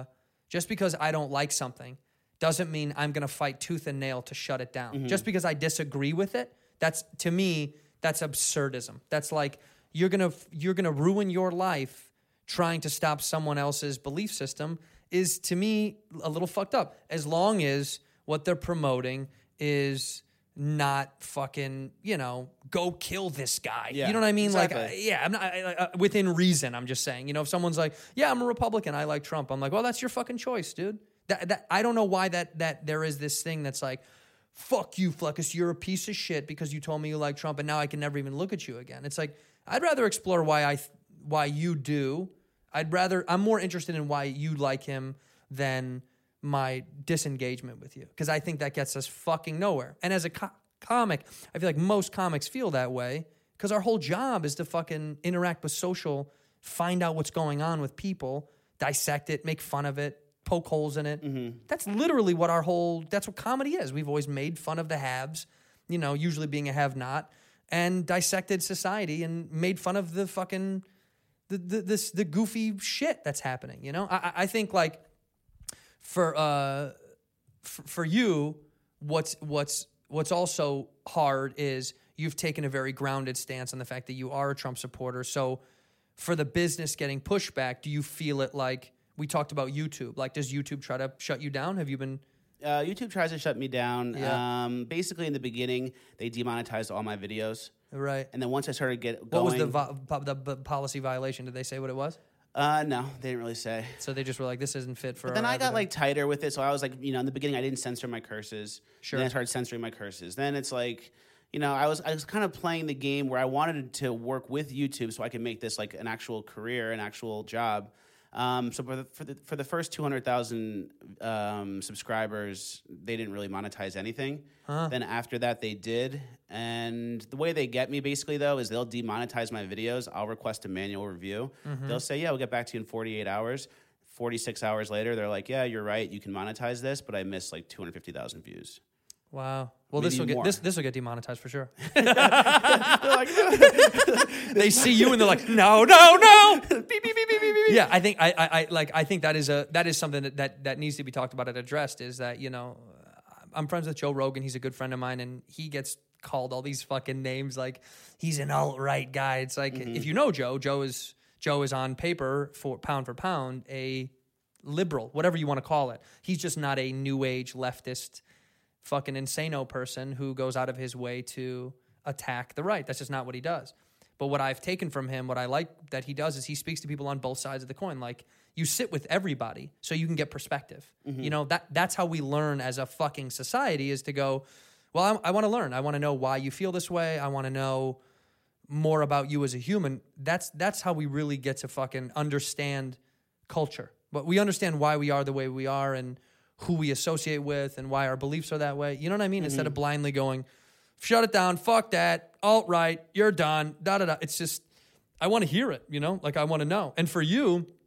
like something doesn't mean I'm going to fight tooth and nail to shut it down. Just because I disagree with it, to me, that's absurdism. That's like you're going to ruin your life trying to stop someone else's belief system is, to me, a little fucked up. As long as what they're promoting is not fucking, go kill this guy. Yeah, you know what I mean? exactly. Like, I'm not within reason. I'm just saying, if someone's like, yeah, I'm a Republican, I like Trump. I'm like, well, that's your fucking choice, dude. That I don't know why that there is this thing that's like, fuck you, Fleckus, you're a piece of shit because you told me you like Trump and now I can never even look at you again. It's like, I'd rather explore why you do. I'm more interested in why you like him than my disengagement with you, because I think that gets us fucking nowhere. And as a comic, I feel like most comics feel that way because our whole job is to fucking interact with social, find out what's going on with people, dissect it, make fun of it, poke holes in it. That's literally what that's what comedy is. We've always made fun of the haves, usually being a have-not, and dissected society and made fun of the fucking the goofy shit that's happening. I think like for you, what's also hard is you've taken a very grounded stance on the fact that you are a Trump supporter. So for the business getting pushback, do you feel it like? We talked about YouTube. Like, does YouTube try to shut you down? Have you been... YouTube tries to shut me down. Yeah. Basically, in the beginning, they demonetized all my videos. Right. And then once I started going... What was the policy violation? Did they say what it was? No, they didn't really say. So they just were like, this isn't fit for... But then I got like tighter with it. So I was like, in the beginning, I didn't censor my curses. Sure. Then I started censoring my curses. Then it's like... I was kind of playing the game where I wanted to work with YouTube so I could make this like an actual career, an actual job. So for the first 200,000 subscribers, they didn't really monetize anything. Then after that, they did. And the way they get me basically, though, is they'll demonetize my videos. I'll request a manual review. They'll say, yeah, we'll get back to you in 48 hours. 46 hours later, they're like, yeah, you're right. You can monetize this, but I missed like 250,000 views. Wow. Well, Maybe this will get demonetized for sure. They're like, They see you and they're like, no. Beep, beep, beep, beep, beep, beep. Yeah, I think I think that is something that needs to be talked about and addressed. Is that I'm friends with Joe Rogan. He's a good friend of mine, and he gets called all these fucking names like he's an alt-right guy. It's like if you know Joe is on paper for pound a liberal, whatever you want to call it. He's just not a new age leftist fucking insano person who goes out of his way to attack the right. That's just not what he does. But what I've taken from him, what I like that he does, is he speaks to people on both sides of the coin. Like, you sit with everybody so you can get perspective. That's how we learn as a fucking society, is to go, well, I want to learn. I want to know why you feel this way. I want to know more about you as a human. That's how we really get to fucking understand culture. But we understand why we are the way we are and who we associate with and why our beliefs are that way. You know what I mean? Instead of blindly going, shut it down, fuck that, alt-right, you're done, da-da-da. It's just, I want to hear it, like I want to know. And for you,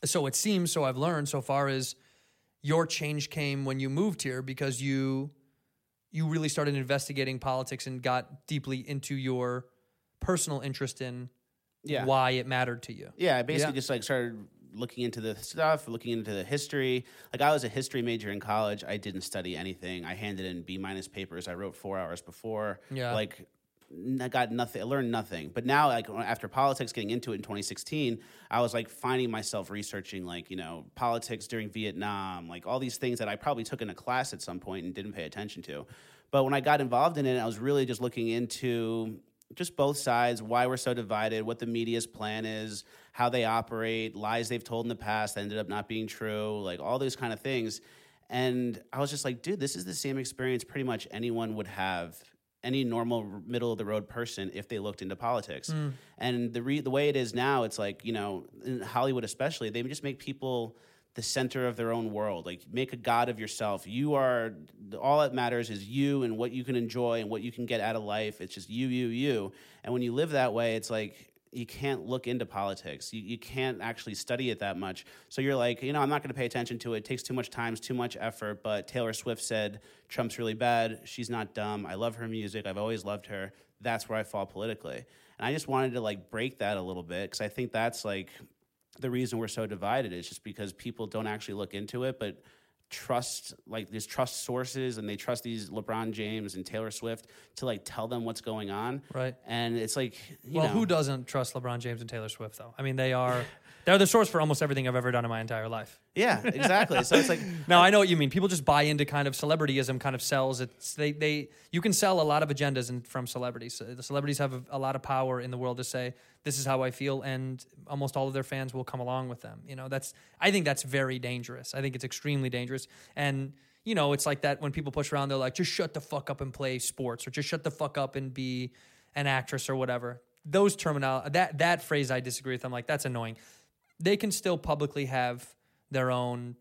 So it seems, so I've learned so far, is your change came when you moved here because you really started investigating politics and got deeply into your personal interest in why it mattered to you. Yeah, I basically just like started looking into the stuff, looking into the history. Like I was a history major in college. I didn't study anything. I handed in B- papers. I wrote 4 hours before. Yeah. Like I got nothing. I learned nothing. But now, like after politics, getting into it in 2016, I was like finding myself researching, like, you know, politics during Vietnam, like all these things that I probably took in a class at some point and didn't pay attention to. But when I got involved in it, I was really just looking into just both sides, why we're so divided, what the media's plan is, how they operate, lies they've told in the past that ended up not being true, like all those kind of things. And I was just like, dude, this is the same experience pretty much anyone would have, any normal middle-of-the-road person, if they looked into politics. And the way it is now, it's like, you know, in Hollywood especially, they just make people the center of their own world. Like, make a god of yourself. You are, all that matters is you and what you can enjoy and what you can get out of life. It's just you. And when you live that way, it's like, you can't look into politics. You can't actually study it that much. So you're like, you know, I'm not going to pay attention to it. It takes too much time, too much effort. But Taylor Swift said, Trump's really bad. She's not dumb. I love her music. I've always loved her. That's where I fall politically. And I just wanted to, like, break that a little bit because I think that's, like, the reason we're so divided is just because people don't actually look into it, but trust, like, these trust sources, and they trust these LeBron James and Taylor Swift to, like, tell them what's going on. Right. And it's like, you Well, know. who doesn't trust LeBron James and Taylor Swift, though? I mean, they're the source for almost everything I've ever done in my entire life. Yeah, exactly. So it's like, No, I know what you mean. People just buy into kind of celebrityism kind of sells. It's you can sell a lot of agendas from celebrities. The celebrities have a lot of power in the world to say, this is how I feel, and almost all of their fans will come along with them. You know, I think that's very dangerous. I think it's extremely dangerous. And, you know, it's like that when people push around, they're like, just shut the fuck up and play sports, or just shut the fuck up and be an actress or whatever. Those that phrase I disagree with. I'm like, that's annoying. They can still publicly have their own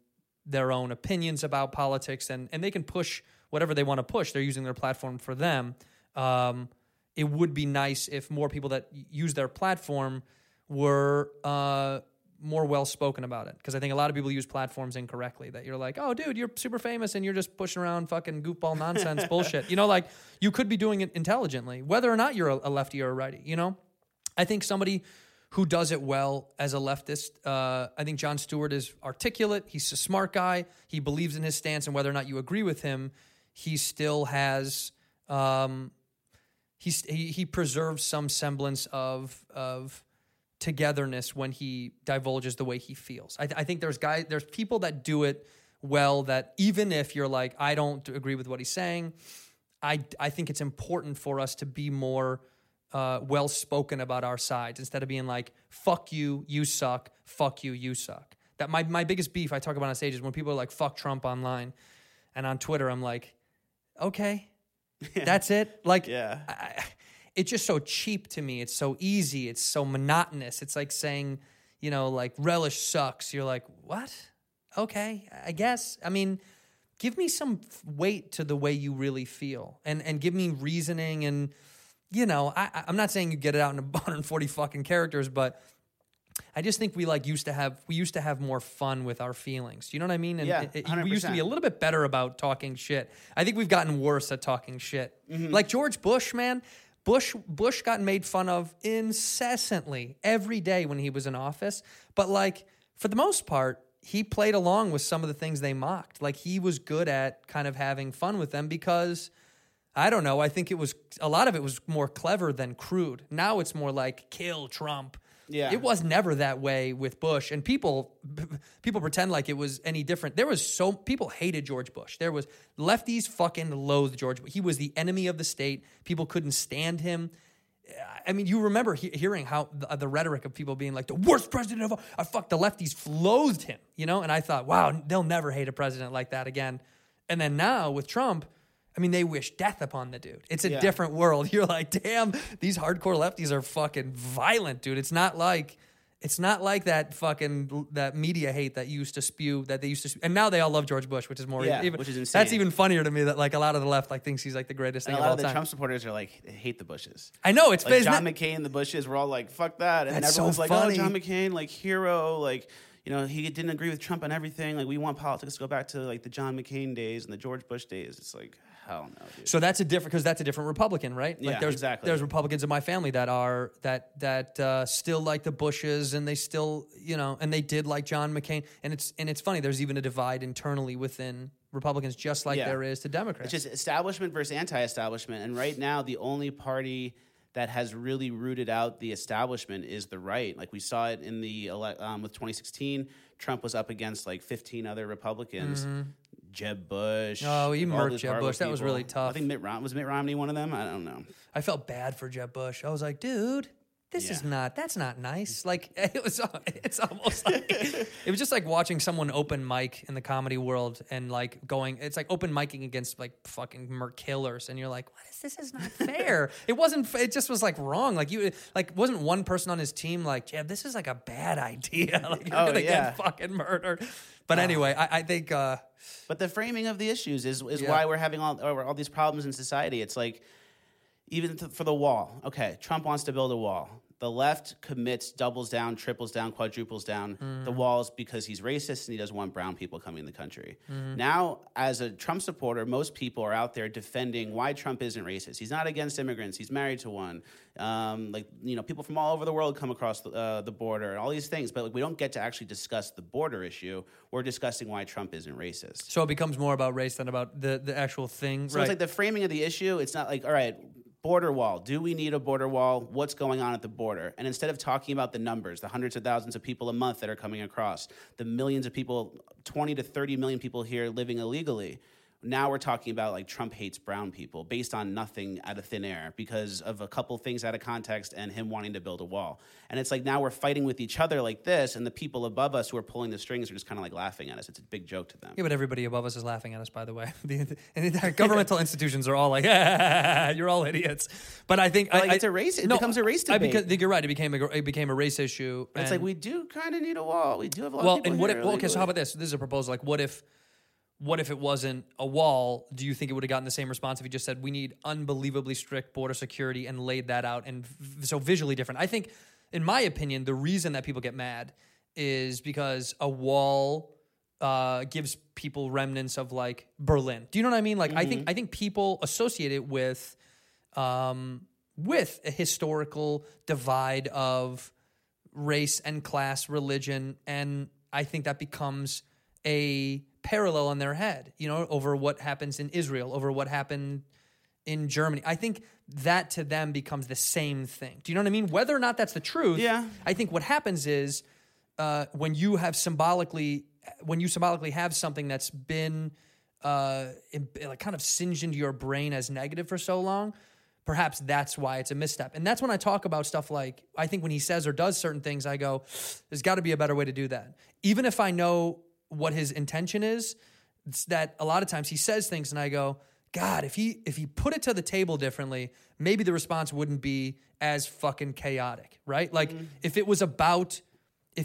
opinions about politics, and they can push whatever they want to push. They're using their platform for them. It would be nice if more people that use their platform were more well-spoken about it. Because I think a lot of people use platforms incorrectly. That you're like, oh, dude, you're super famous and you're just pushing around fucking goofball nonsense bullshit. You know, like, you could be doing it intelligently, whether or not you're a lefty or a righty, you know? I think somebody who does it well as a leftist, I think Jon Stewart is articulate. He's a smart guy. He believes in his stance, and whether or not you agree with him, he still has... He preserves some semblance of togetherness when he divulges the way he feels. I think there's people that do it well, that even if you're like, I don't agree with what he's saying, I think it's important for us to be more well-spoken about our sides instead of being like, fuck you, you suck, fuck you, you suck. That my biggest beef I talk about on stage is when people are like, fuck Trump online, and on Twitter I'm like, okay. That's it. Like, it's just so cheap to me. It's so easy. It's so monotonous. It's like saying, you know, like, relish sucks. You're like, what? Okay, I guess. I mean, give me some weight to the way you really feel, and give me reasoning. And, you know, I'm not saying you get it out in 140 fucking characters, but I just think we used to have more fun with our feelings. You know what I mean? And we used to be a little bit better about talking shit. I think we've gotten worse at talking shit. Mm-hmm. Like George Bush, man. Bush got made fun of incessantly every day when he was in office. But, like, for the most part, he played along with some of the things they mocked. Like, he was good at kind of having fun with them because, I don't know, I think a lot of it was more clever than crude. Now it's more like, kill Trump. Yeah. It was never that way with Bush, and people pretend like it was any different. People hated George Bush. There was lefties fucking loathed George Bush. He was the enemy of the state. People couldn't stand him. I mean, you remember hearing how the rhetoric of people being like, the worst president of all. The lefties loathed him, you know? And I thought, wow, they'll never hate a president like that again. And then now with Trump, I mean, they wish death upon the dude. It's a different world. You're like, damn, these hardcore lefties are fucking violent, dude. It's not like that media hate that they used to spew. And now they all love George Bush, which is more which is insane. That's even funnier to me that, like, a lot of the left like thinks he's like the greatest thing of all time. A lot of the Trump supporters are like, they hate the Bushes. I know, it's like John McCain, the Bushes, we're all like, fuck that. And that's everyone's so like, funny. oh, John McCain, like, hero, like, he didn't agree with Trump on everything. Like, we want politics to go back to like the John McCain days and the George Bush days. It's like, hell no, dude. So that's a different Republican, right? Like Yeah, exactly. There's Republicans in my family that are that still like the Bushes, and they still, and they did like John McCain. And it's funny. There's even a divide internally within Republicans, just like there is to Democrats. It's just establishment versus anti-establishment. And right now, the only party that has really rooted out the establishment is the right. Like, we saw it in with 2016. Trump was up against like 15 other Republicans. Jeb Bush. Oh, he all murked these Jeb horrible Bush. That was people. really tough. I think was Mitt Romney one of them? I don't know. I felt bad for Jeb Bush. I was like, dude, that's not nice. Like, it's almost like, it was just like watching someone open mic in the comedy world and like it's like open micing against like fucking killers. And you're like, this is not fair. It just was like wrong. Like, wasn't one person on his team like, Jeb, this is like a bad idea. Like, you're going to get fucking murdered. But anyway, I think, but the framing of the issues is why we're having all these problems in society. It's like, even for the wall. Okay, Trump wants to build a wall. The left commits, doubles down, triples down, quadruples down the walls because he's racist and he doesn't want brown people coming in the country. Now, as a Trump supporter, most people are out there defending why Trump isn't racist. He's not against immigrants. He's married to one. People from all over the world come across the border and all these things. But we don't get to actually discuss the border issue. We're discussing why Trump isn't racist. So it becomes more about race than about the actual thing. So it's like the framing of the issue. It's not like, all right, border wall. Do we need a border wall? What's going on at the border? And instead of talking about the numbers, the hundreds of thousands of people a month that are coming across, the millions of people, 20 to 30 million people here living illegally, now we're talking about like Trump hates brown people based on nothing out of thin air because of a couple things out of context and him wanting to build a wall. And it's like now we're fighting with each other like this, and the people above us who are pulling the strings are just kind of like laughing at us. It's a big joke to them. Yeah, but everybody above us is laughing at us, by the way. The governmental institutions are all like, you're all idiots. But I think it's a race. It becomes a race debate. I think you're right. It became a race issue. And it's like we do kind of need a wall. We do have a lot of people here. Okay, so how about this? This is a proposal. Like, what if it wasn't a wall? Do you think it would have gotten the same response if he just said, we need unbelievably strict border security and laid that out and so visually different? I think, in my opinion, the reason that people get mad is because a wall gives people remnants of like Berlin. Do you know what I mean? Like, I think people associate it with a historical divide of race and class, religion, and I think that becomes a parallel in their head, over what happens in Israel, over what happened in Germany. I think that to them becomes the same thing. Do you know what I mean? Whether or not that's the truth, I think what happens is when you symbolically have something that's been like kind of singed into your brain as negative for so long, perhaps that's why it's a misstep. And that's when I talk about stuff like, I think when he says or does certain things, I go, there's got to be a better way to do that. Even if I know what his intention is, it's that a lot of times he says things and I go, God, if he put it to the table differently, maybe the response wouldn't be as fucking chaotic, right? Like if it was about, if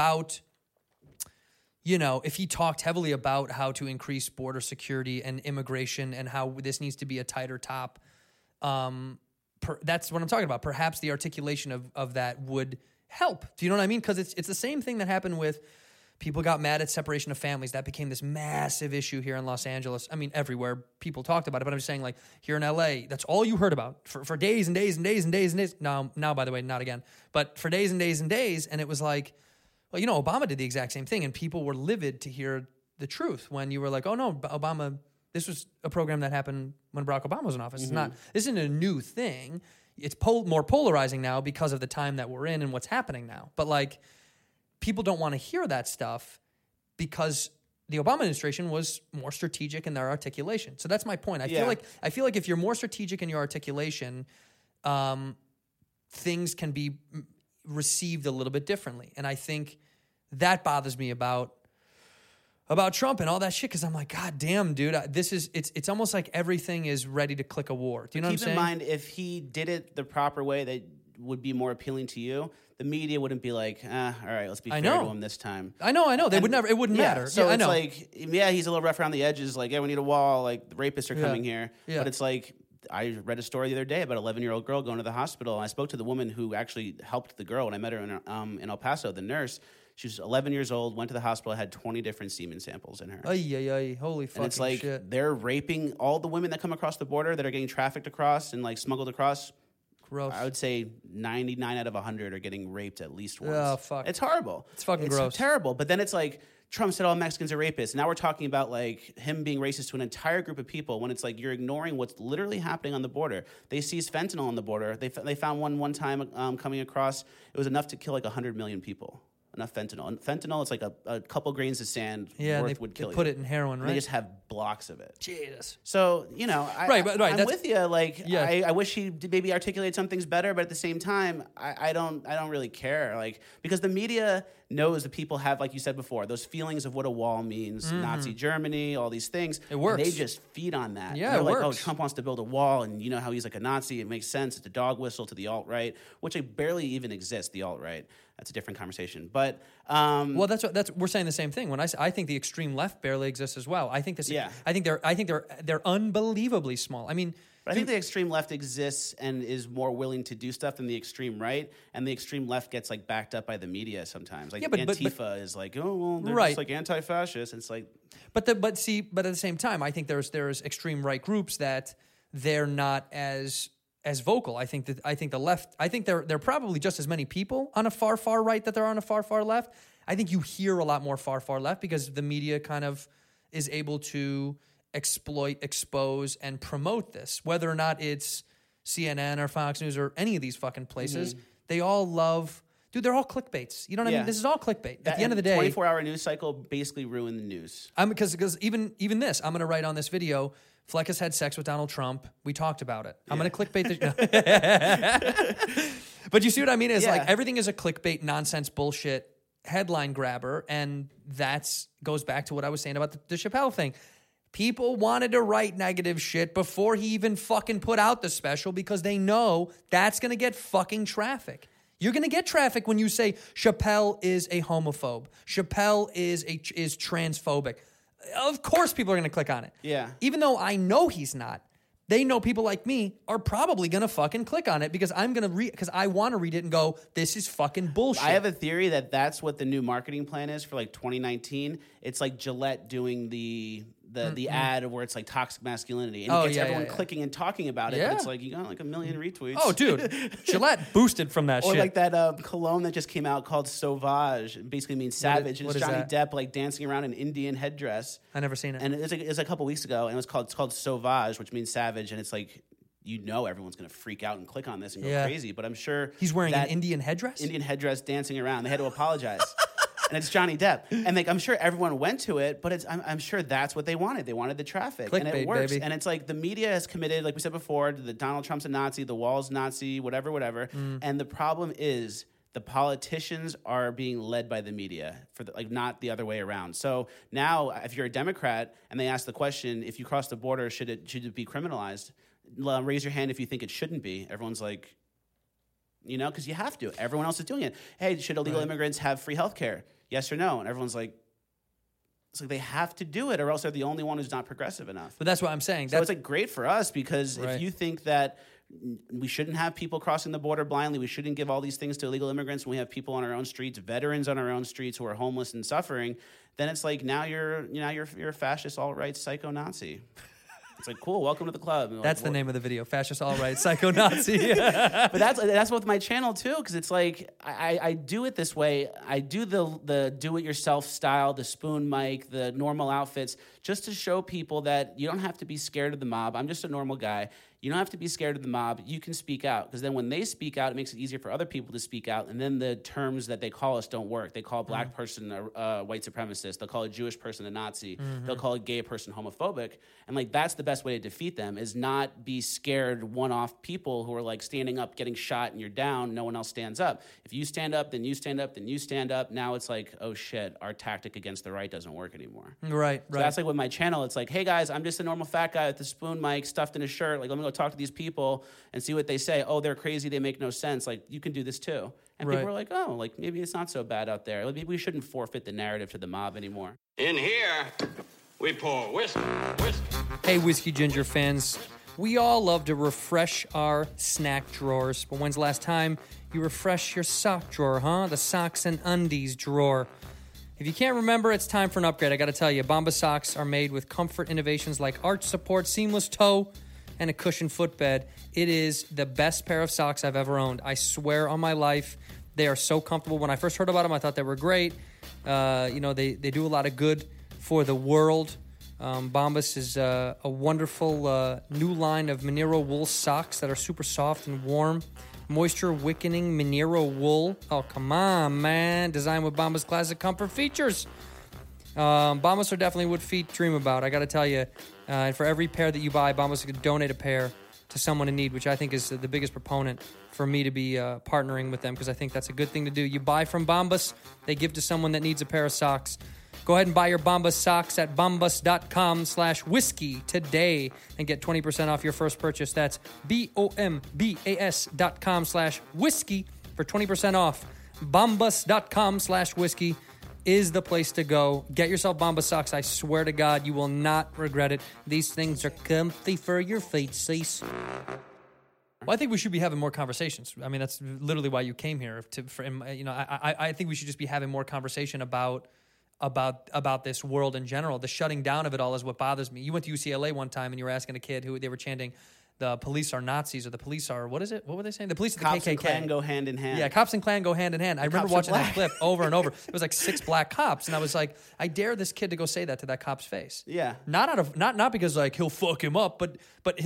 he talked heavily about how to increase border security and immigration and how this needs to be a tighter top, that's what I'm talking about. Perhaps the articulation of that would help. Do you know what I mean? Because it's the same thing that happened with people got mad at separation of families. That became this massive issue here in Los Angeles. I mean, everywhere people talked about it, but I'm just saying, like, here in LA, that's all you heard about for days and days and days and days and days. Now, by the way, not again, but for days and days and days. And it was like, well, Obama did the exact same thing, and people were livid to hear the truth when you were like, oh no, Obama, this was a program that happened when Barack Obama was in office. This isn't a new thing. It's more polarizing now because of the time that we're in and what's happening now. But like, people don't want to hear that stuff because the Obama administration was more strategic in their articulation. So that's my point. I feel like if you're more strategic in your articulation, things can be received a little bit differently. And I think that bothers me about Trump and all that shit, because I'm like, God damn, dude, it's almost like everything is ready to click a war. Do you know what I'm saying? Keep in mind, if he did it the proper way that would be more appealing to you, the media wouldn't be like, all right, let's be fair to him this time. I know. It wouldn't matter. So it's like, he's a little rough around the edges. Like, we need a wall. Like, the rapists are coming here. Yeah. But it's like, I read a story the other day about an 11-year-old girl going to the hospital. And I spoke to the woman who actually helped the girl when I met her in El Paso, the nurse. She was 11 years old, went to the hospital, had 20 different semen samples in her. Ay, holy fucking And it's like shit. they're raping all the women that come across the border that are getting trafficked across and like smuggled across. Gross. I would say 99 out of 100 are getting raped at least once. Oh, fuck. It's horrible. It's fucking gross. Terrible. But then it's like Trump said all Mexicans are rapists. Now we're talking about like him being racist to an entire group of people when it's like you're ignoring what's literally happening on the border. They seized fentanyl on the border. They found one time coming across. It was enough to kill like 100 million people. Enough fentanyl. And fentanyl, it's like a couple grains of sand worth would kill you. Put it in heroin, right? And they just have blocks of it. Jesus. So, you know, I'm with you. Like, Yeah. I wish he maybe articulate some things better, but at the same time, I don't really care. Like, because the media knows that people have, like you said before, those feelings of what a wall means, Nazi Germany, all these things. It works. And they just feed on that. Yeah, they're it like, works. oh, Trump wants to build a wall, and you know how he's like a Nazi. It makes sense. It's a dog whistle to the alt-right, which barely even exists, the alt-right. That's a different conversation. But well, that's we're saying the same thing. When I think the extreme left barely exists as well. I think this. Yeah. I think they're unbelievably small. I mean, But I think the extreme left exists and is more willing to do stuff than the extreme right, and the extreme left gets like backed up by the media sometimes. Like Antifa is like, oh, well, they're just like anti-fascist. And it's like, but at the same time, I think there's extreme right groups that they're not as vocal. I think the left. I think there are probably just as many people on a far right that there are on a far left. I think you hear a lot more far left because the media kind of is able to exploit, expose, and promote this. Whether or not it's CNN or Fox News or any of these fucking places, they all love. Dude, they're all clickbaits. You know what I mean? This is all clickbait. At the end of the day, 24-hour news cycle basically ruined the news. Because even this, I'm going to write on this video. Fleck has had sex with Donald Trump. We talked about it. I'm going to clickbait the. But you see what I mean? Is like everything is a clickbait, nonsense, bullshit headline grabber, and goes back to what I was saying about the Chappelle thing. People wanted to write negative shit before he even fucking put out the special because they know that's going to get fucking traffic. You're going to get traffic when you say Chappelle is a homophobe. Chappelle is transphobic. Of course people are going to click on it. Yeah. Even though I know he's not. They know people like me are probably going to fucking click on it because I'm going to read because I want to read it and go, this is fucking bullshit. I have a theory that that's what the new marketing plan is for like 2019. It's like Gillette doing the ad where it's like toxic masculinity and it gets everyone clicking and talking about it. But it's like you got like 1 million retweets. Oh, dude, Gillette boosted from that or shit. Or like that cologne that just came out called Sauvage. It basically means savage. What it's is Johnny that? Depp like dancing around in Indian headdress. I never seen it. And it was a couple weeks ago, and it's called Sauvage, which means savage, and it's like. Everyone's going to freak out and click on this and go crazy, but I'm sure he's wearing an Indian headdress. Indian headdress, dancing around. They had to apologize, and it's Johnny Depp. And like I'm sure everyone went to it, but I'm sure that's what they wanted. They wanted the traffic, Clickbait, and it works. baby. And it's like the media has committed, like we said before, the Donald Trump's a Nazi, the wall's Nazi, whatever. And the problem is the politicians are being led by the media not the other way around. So now, if you're a Democrat and they ask the question, if you cross the border, should it be criminalized? Raise your hand if you think it shouldn't be. Everyone's like, because you have to. Everyone else is doing it. Hey, should illegal immigrants have free health care? Yes or no? And everyone's like, it's like they have to do it or else they're the only one who's not progressive enough. But that's what I'm saying. So it's like great for us because if you think that we shouldn't have people crossing the border blindly, we shouldn't give all these things to illegal immigrants when we have people on our own streets, veterans on our own streets who are homeless and suffering, then it's like now you're a fascist, alt-right, psycho-Nazi. It's like, cool, welcome to the club. That's the name of the video, Fascist Alt-Right Psycho Nazi. But that's with my channel too, because it's like I do it this way. I do the do-it-yourself style, the spoon mic, the normal outfits, just to show people that you don't have to be scared of the mob. I'm just a normal guy. You don't have to be scared of the mob. You can speak out because then when they speak out, it makes it easier for other people to speak out. And then the terms that they call us don't work. They call a black person a white supremacist. They'll call a Jewish person a Nazi. They'll call a gay person homophobic. And like that's the best way to defeat them is not be scared one-off people who are like standing up, getting shot, and you're down. No one else stands up. If you stand up, then you stand up, then you stand up. Now it's like, oh shit, our tactic against the right doesn't work anymore. Right. So that's like with my channel. It's like, hey guys, I'm just a normal fat guy with the spoon mic stuffed in a shirt. Like let me go talk to these people and see what they say. Oh, they're crazy. They make no sense. Like you can do this too. And people are like, oh, like maybe it's not so bad out there. Like, maybe we shouldn't forfeit the narrative to the mob anymore. In here, we pour whisk. Hey, Whiskey Ginger fans. We all love to refresh our snack drawers, but when's the last time you refresh your sock drawer, huh? The socks and undies drawer. If you can't remember, it's time for an upgrade. I gotta tell you, Bombas socks are made with comfort innovations like arch support, seamless toe, and a cushioned footbed. It is the best pair of socks I've ever owned. I swear on my life, they are so comfortable. When I first heard about them, I thought they were great. They do a lot of good for the world. Bombas is a wonderful new line of Monero wool socks that are super soft and warm. Moisture wicking Monero wool. Oh, come on, man. Designed with Bombas classic comfort features. Bombas are definitely what feet dream about. I got to tell you, and for every pair that you buy, Bombas could donate a pair to someone in need, which I think is the biggest proponent for me to be partnering with them, because I think that's a good thing to do. You buy from Bombas, they give to someone that needs a pair of socks. Go ahead and buy your Bombas socks at bombas.com/whiskey today and get 20% off your first purchase. That's bombas.com/whiskey for 20% off. Bombas.com/whiskey is the place to go. Get yourself Bombas socks. I swear to God, you will not regret it. These things are comfy for your feet, cease. Well, I think we should be having more conversations. I mean, that's literally why you came here. I think we should just be having more conversation about this world in general. The shutting down of it all is what bothers me. You went to UCLA one time and you were asking a kid who they were chanting, the police are Nazis, or the police are, what is it? What were they saying? The police are the Cops KKK. and Klan go hand in hand. Yeah, cops and Klan go hand in hand. I remember watching that clip over and over. It was like 6 black cops, and I was like, I dare this kid to go say that to that cop's face. Yeah. Not because like he'll fuck him up, but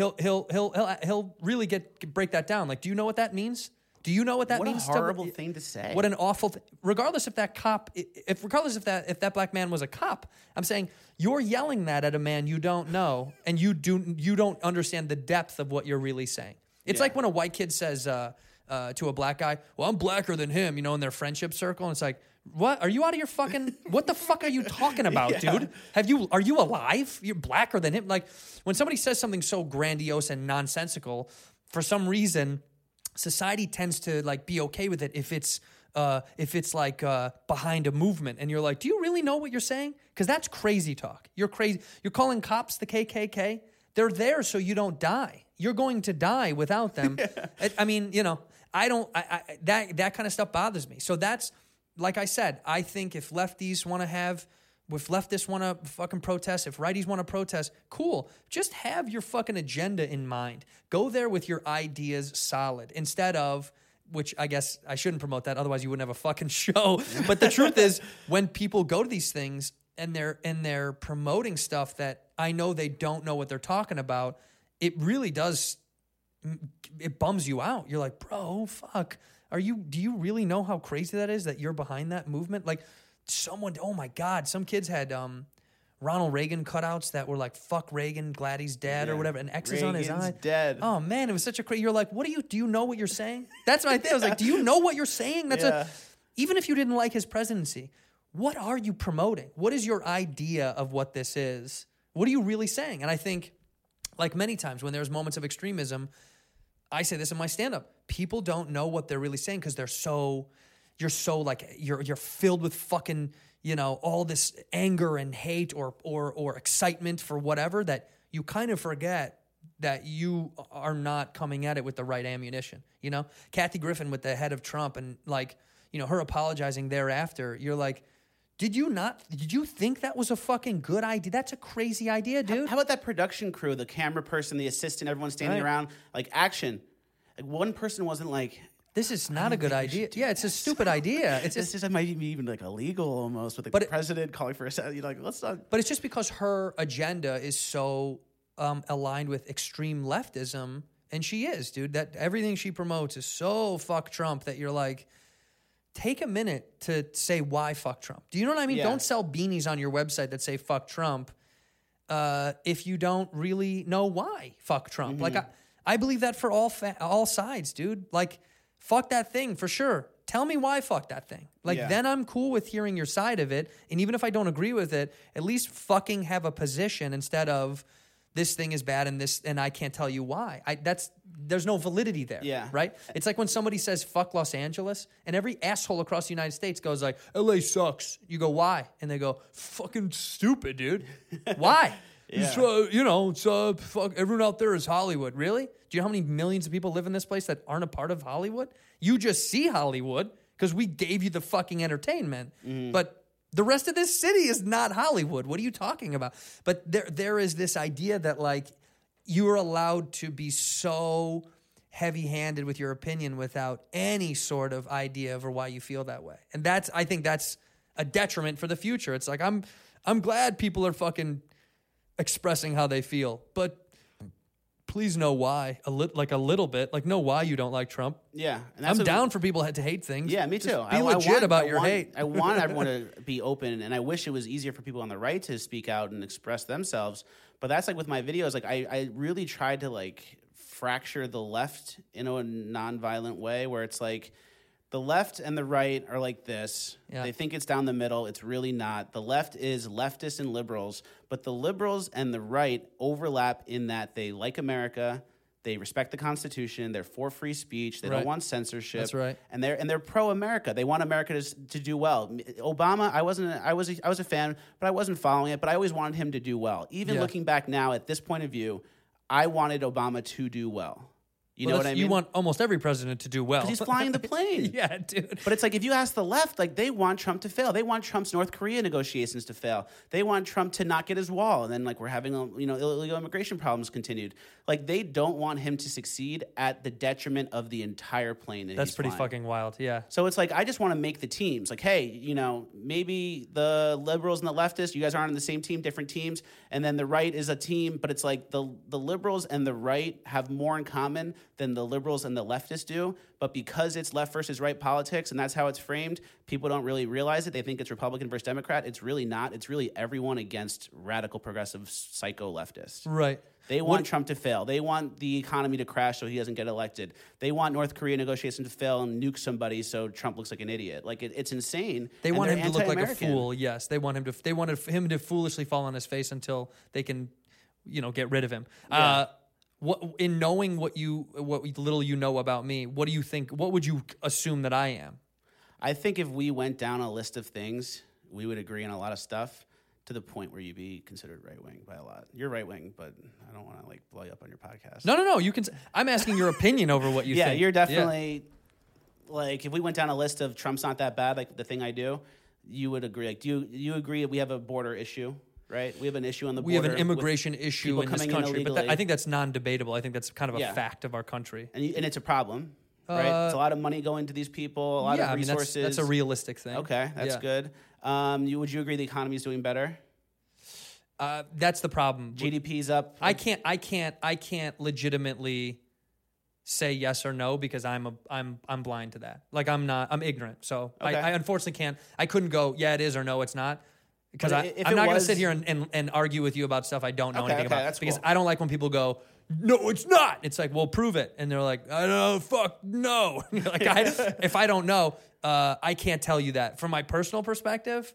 he'll really break that down. Like, do you know what that means? Do you know what that means? What a horrible thing to say. What an awful thing. Regardless if that cop, if that black man was a cop, I'm saying you're yelling that at a man you don't know, and you don't understand the depth of what you're really saying. It's like when a white kid says to a black guy, "Well, I'm blacker than him," in their friendship circle, and it's like, what? Are you out of your fucking? What the fuck are you talking about, dude? Are you alive? You're blacker than him. Like when somebody says something so grandiose and nonsensical, for some reason, society tends to like be okay with it if it's like behind a movement, and you're like, do you really know what you're saying? Because that's crazy talk. You're crazy. You're calling cops the KKK. They're there so you don't die. You're going to die without them. I mean, that kind of stuff bothers me. So that's, like I said, I think if leftists want to fucking protest, if righties want to protest, cool. Just have your fucking agenda in mind. Go there with your ideas solid instead of, which I guess I shouldn't promote that, otherwise you wouldn't have a fucking show. But the truth is, when people go to these things and they're promoting stuff that I know they don't know what they're talking about, it really does, it bums you out. You're like, bro, fuck. Do you really know how crazy that is, that you're behind that movement? Like, oh my God, some kids had Ronald Reagan cutouts that were like, fuck Reagan, glad he's dead, or whatever, and X's on his eye. Dead. Oh man, it was such a crazy, you're like, do you know what you're saying? That's my thing. I was like, do you know what you're saying? Even if you didn't like his presidency, what are you promoting? What is your idea of what this is? What are you really saying? And I think, like many times when there's moments of extremism, I say this in my stand-up, people don't know what they're really saying because you're so like, you're filled with fucking, all this anger and hate or excitement for whatever, that you kind of forget that you are not coming at it with the right ammunition. Kathy Griffin with the head of Trump and like, her apologizing thereafter, you're like, did you think that was a fucking good idea? That's a crazy idea, dude. How about that production crew, the camera person, the assistant, everyone standing around, like action. Like one person wasn't like, this is not a good idea. Yeah, it's a stupid idea. It might be even like illegal almost, with the president calling for let's not. But it's just because her agenda is so aligned with extreme leftism, and she is, dude. That everything she promotes is so fuck Trump that you're like, take a minute to say why fuck Trump. Do you know what I mean? Yeah. Don't sell beanies on your website that say fuck Trump if you don't really know why fuck Trump. Mm-hmm. Like I believe that for all sides, dude. Like, fuck that thing for sure. Tell me why fuck that thing. Like, then I'm cool with hearing your side of it. And even if I don't agree with it, at least fucking have a position instead of this thing is bad and I can't tell you why. There's no validity there. Yeah. Right? It's like when somebody says fuck Los Angeles and every asshole across the United States goes like, LA sucks. You go, why? And they go, fucking stupid, dude. Why? It's, fuck, everyone out there is Hollywood. Really? Do you know how many millions of people live in this place that aren't a part of Hollywood? You just see Hollywood because we gave you the fucking entertainment. But the rest of this city is not Hollywood. What are you talking about? But there is this idea that, like, you are allowed to be so heavy-handed with your opinion without any sort of idea of why you feel that way. And I think that's a detriment for the future. It's like, I'm glad people are fucking expressing how they feel, but please know why a little bit. Like, know why you don't like Trump. Yeah, and I'm down for people to hate things. Yeah, me too. Just be legit about your hate. I want everyone to be open, and I wish it was easier for people on the right to speak out and express themselves. But that's like with my videos. Like, I really tried to like fracture the left in a nonviolent way, where it's like, the left and the right are like this. Yeah. They think it's down the middle. It's really not. The left is leftists and liberals, but the liberals and the right overlap in that they like America, they respect the Constitution, they're for free speech, they don't want censorship. That's right. And they're pro-America. They want America to do well. Obama, I was a fan, but I wasn't following it, but I always wanted him to do well. Even looking back now at this point of view, I wanted Obama to do well. You know what I mean? You want almost every president to do well. Because he's flying the plane. Yeah, dude. But it's like, if you ask the left, like, they want Trump to fail. They want Trump's North Korea negotiations to fail. They want Trump to not get his wall. And then, like, we're having, illegal immigration problems continued. Like, they don't want him to succeed at the detriment of the entire plane that That's he's pretty flying. fucking wild, yeah. So it's like, I just want to make the teams. Like, hey, maybe the liberals and the leftists, you guys aren't on the same team, different teams. And then the right is a team, but it's like the liberals and the right have more in common than the liberals and the leftists do. But because it's left versus right politics, and that's how it's framed, people don't really realize it. They think it's Republican versus Democrat. It's really not. It's really everyone against radical, progressive, psycho leftists. Right. They want Trump to fail. They want the economy to crash so he doesn't get elected. They want North Korea negotiations to fail and nuke somebody so Trump looks like an idiot. Like, it's insane. They and want him to look like a anti-American. fool. Yes, they wanted him to foolishly fall on his face until they can, get rid of him. Yeah. In knowing what little you know about me, what do you think? What would you assume that I am? I think if we went down a list of things, we would agree on a lot of stuff to the point where you'd be considered right wing by a lot. You're right wing, but I don't want to blow you up on your podcast. No. You can. I'm asking your opinion over what you think. Yeah, you're definitely like, if we went down a list of Trump's not that bad, like the thing I do, you would agree. Like, do you agree that we have a border issue? Right, we have an issue on the border. We have an immigration issue in this country, but I think that's non-debatable. I think that's kind of a fact of our country, and it's a problem. Right, it's a lot of money going to these people, a lot of resources. That's a realistic thing. Okay, that's good. Would you agree the economy is doing better? That's the problem. GDP's up. I can't legitimately say yes or no because I'm blind to that. Like, I'm ignorant. So okay. I unfortunately can't. I couldn't go, yeah, it is or no, it's not. Because I'm not going to sit here and argue with you about stuff I don't know anything about. That's because cool. I don't like when people go, no, it's not. It's like, well, prove it. And they're like, I don't know, fuck, no. Like, if I don't know, I can't tell you that. From my personal perspective,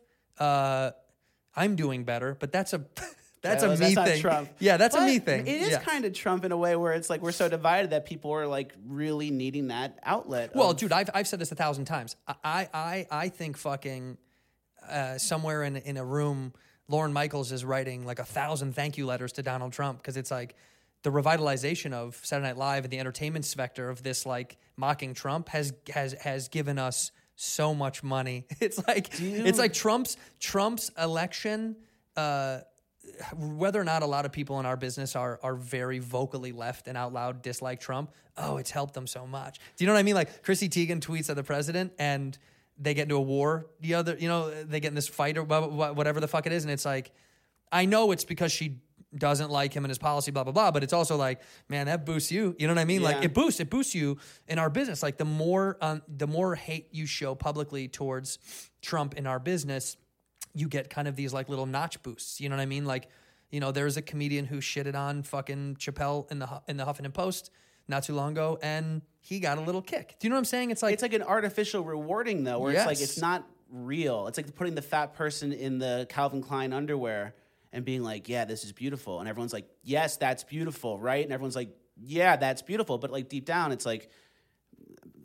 I'm doing better, but that's a me not thing. Trump. Yeah, that's but a me thing. It is kind of Trump in a way where it's like we're so divided that people are like really needing that outlet. Well, dude, I've said this 1,000 times. I think fucking somewhere in a room, Lorne Michaels is writing like 1,000 thank you letters to Donald Trump because it's like the revitalization of Saturday Night Live and the entertainment specter of this like mocking Trump has given us so much money. It's like Trump's election. Whether or not a lot of people in our business are very vocally left and out loud dislike Trump, it's helped them so much. Do you know what I mean? Like, Chrissy Teigen tweets at the president and they get into a war. They get in this fight or whatever the fuck it is. And it's like, I know it's because she doesn't like him and his policy, blah, blah, blah. But it's also like, man, that boosts you. You know what I mean? Yeah. Like, it boosts you in our business. Like, the more hate you show publicly towards Trump in our business, you get kind of these like little notch boosts. You know what I mean? Like, there's a comedian who shitted on fucking Chappelle in the Huffington Post not too long ago, and he got a little kick. Do you know what I'm saying? It's like an artificial rewarding though, where it's like it's not real. It's like putting the fat person in the Calvin Klein underwear and being like, yeah, this is beautiful. And everyone's like, yes, that's beautiful, right? And everyone's like, yeah, that's beautiful. But like deep down, it's like,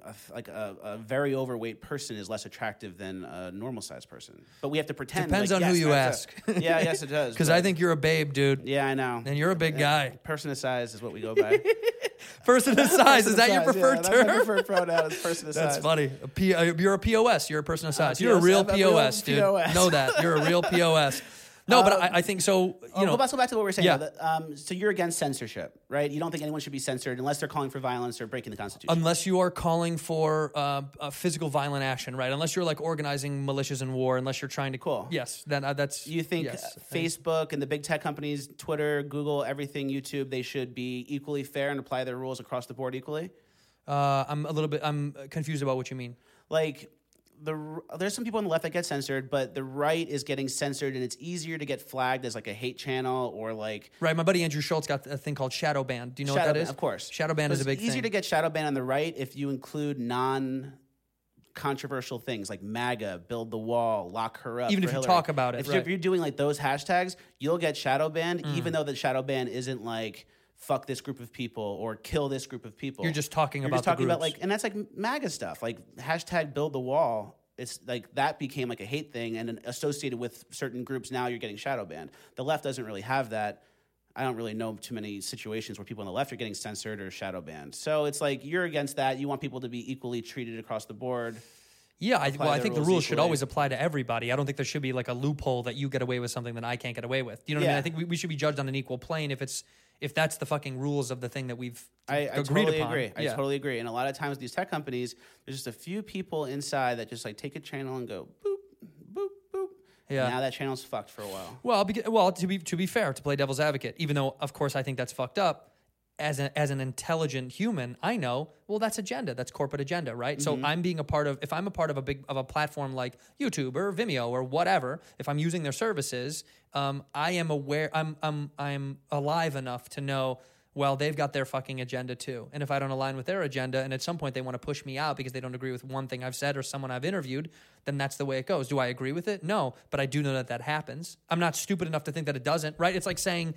a very overweight person is less attractive than a normal sized person. But we have to pretend. Depends like, on who yes, you that's ask. Yeah, I guess it does. Because but- I think you're a babe, dude. Yeah, I know. And you're a big guy. Person of size is what we go by. Person of size, is that your preferred That's term? my preferred pronoun is person of That's size. funny. You're a POS. You're a person of size. POS. You're a real I'm a real POS, dude. POS. Know that. You're a real POS. No, but I think so. Let's go back to what we were saying. Yeah. Though. So you're against censorship, right? You don't think anyone should be censored unless they're calling for violence or breaking the Constitution. Unless you are calling for a physical violent action, right? Unless you're like organizing militias in war, unless you're trying to. Cool. Yes, then that's. You think yes. Facebook and the big tech companies, Twitter, Google, everything, YouTube, they should be equally fair and apply their rules across the board equally? I'm confused about what you mean. Like, there's some people on the left that get censored, but the right is getting censored, and it's easier to get flagged as like a hate channel or like Right, my buddy Andrew Schultz got a thing called shadow ban. Do you know what that is? Of course, shadow ban is a big It's easier thing. to get shadow ban on the right if you include controversial things like MAGA, build the wall, lock her up. Even for if you Hillary. talk about it, if, right. if you're doing like those hashtags, you'll get shadow banned, even though the shadow ban isn't like fuck this group of people or kill this group of people. You're just talking You're about just talking the about groups. like, and that's like MAGA stuff, like hashtag build the wall. It's like that became like a hate thing and associated with certain groups. Now you're getting shadow banned. The left doesn't really have that. I don't really know too many situations where people on the left are getting censored or shadow banned. So it's like you're against that. You want people to be equally treated across the board. Yeah, I their think the rules rules should equally. always apply to everybody. I don't think there should be like a loophole that you get away with something that I can't get away with. You know what I mean? Yeah. I think we should be judged on an equal plane if that's the fucking rules of the thing that we've I agreed totally upon. agree. Yeah. I totally agree. And a lot of times these tech companies, there's just a few people inside that just like take a channel and go boop, boop, boop. Yeah. Now that channel's fucked for a while. Well, to be fair, to play devil's advocate, even though of course I think that's fucked up. As an intelligent human, I know, well, that's agenda. That's corporate agenda, right? So I'm being a part of, if I'm a part of a platform like YouTube or Vimeo or whatever, if I'm using their services, I am aware, I'm alive enough to know, well, they've got their fucking agenda too. And if I don't align with their agenda and at some point they want to push me out because they don't agree with one thing I've said or someone I've interviewed, then that's the way it goes. Do I agree with it? No, but I do know that happens. I'm not stupid enough to think that it doesn't, right? It's like saying,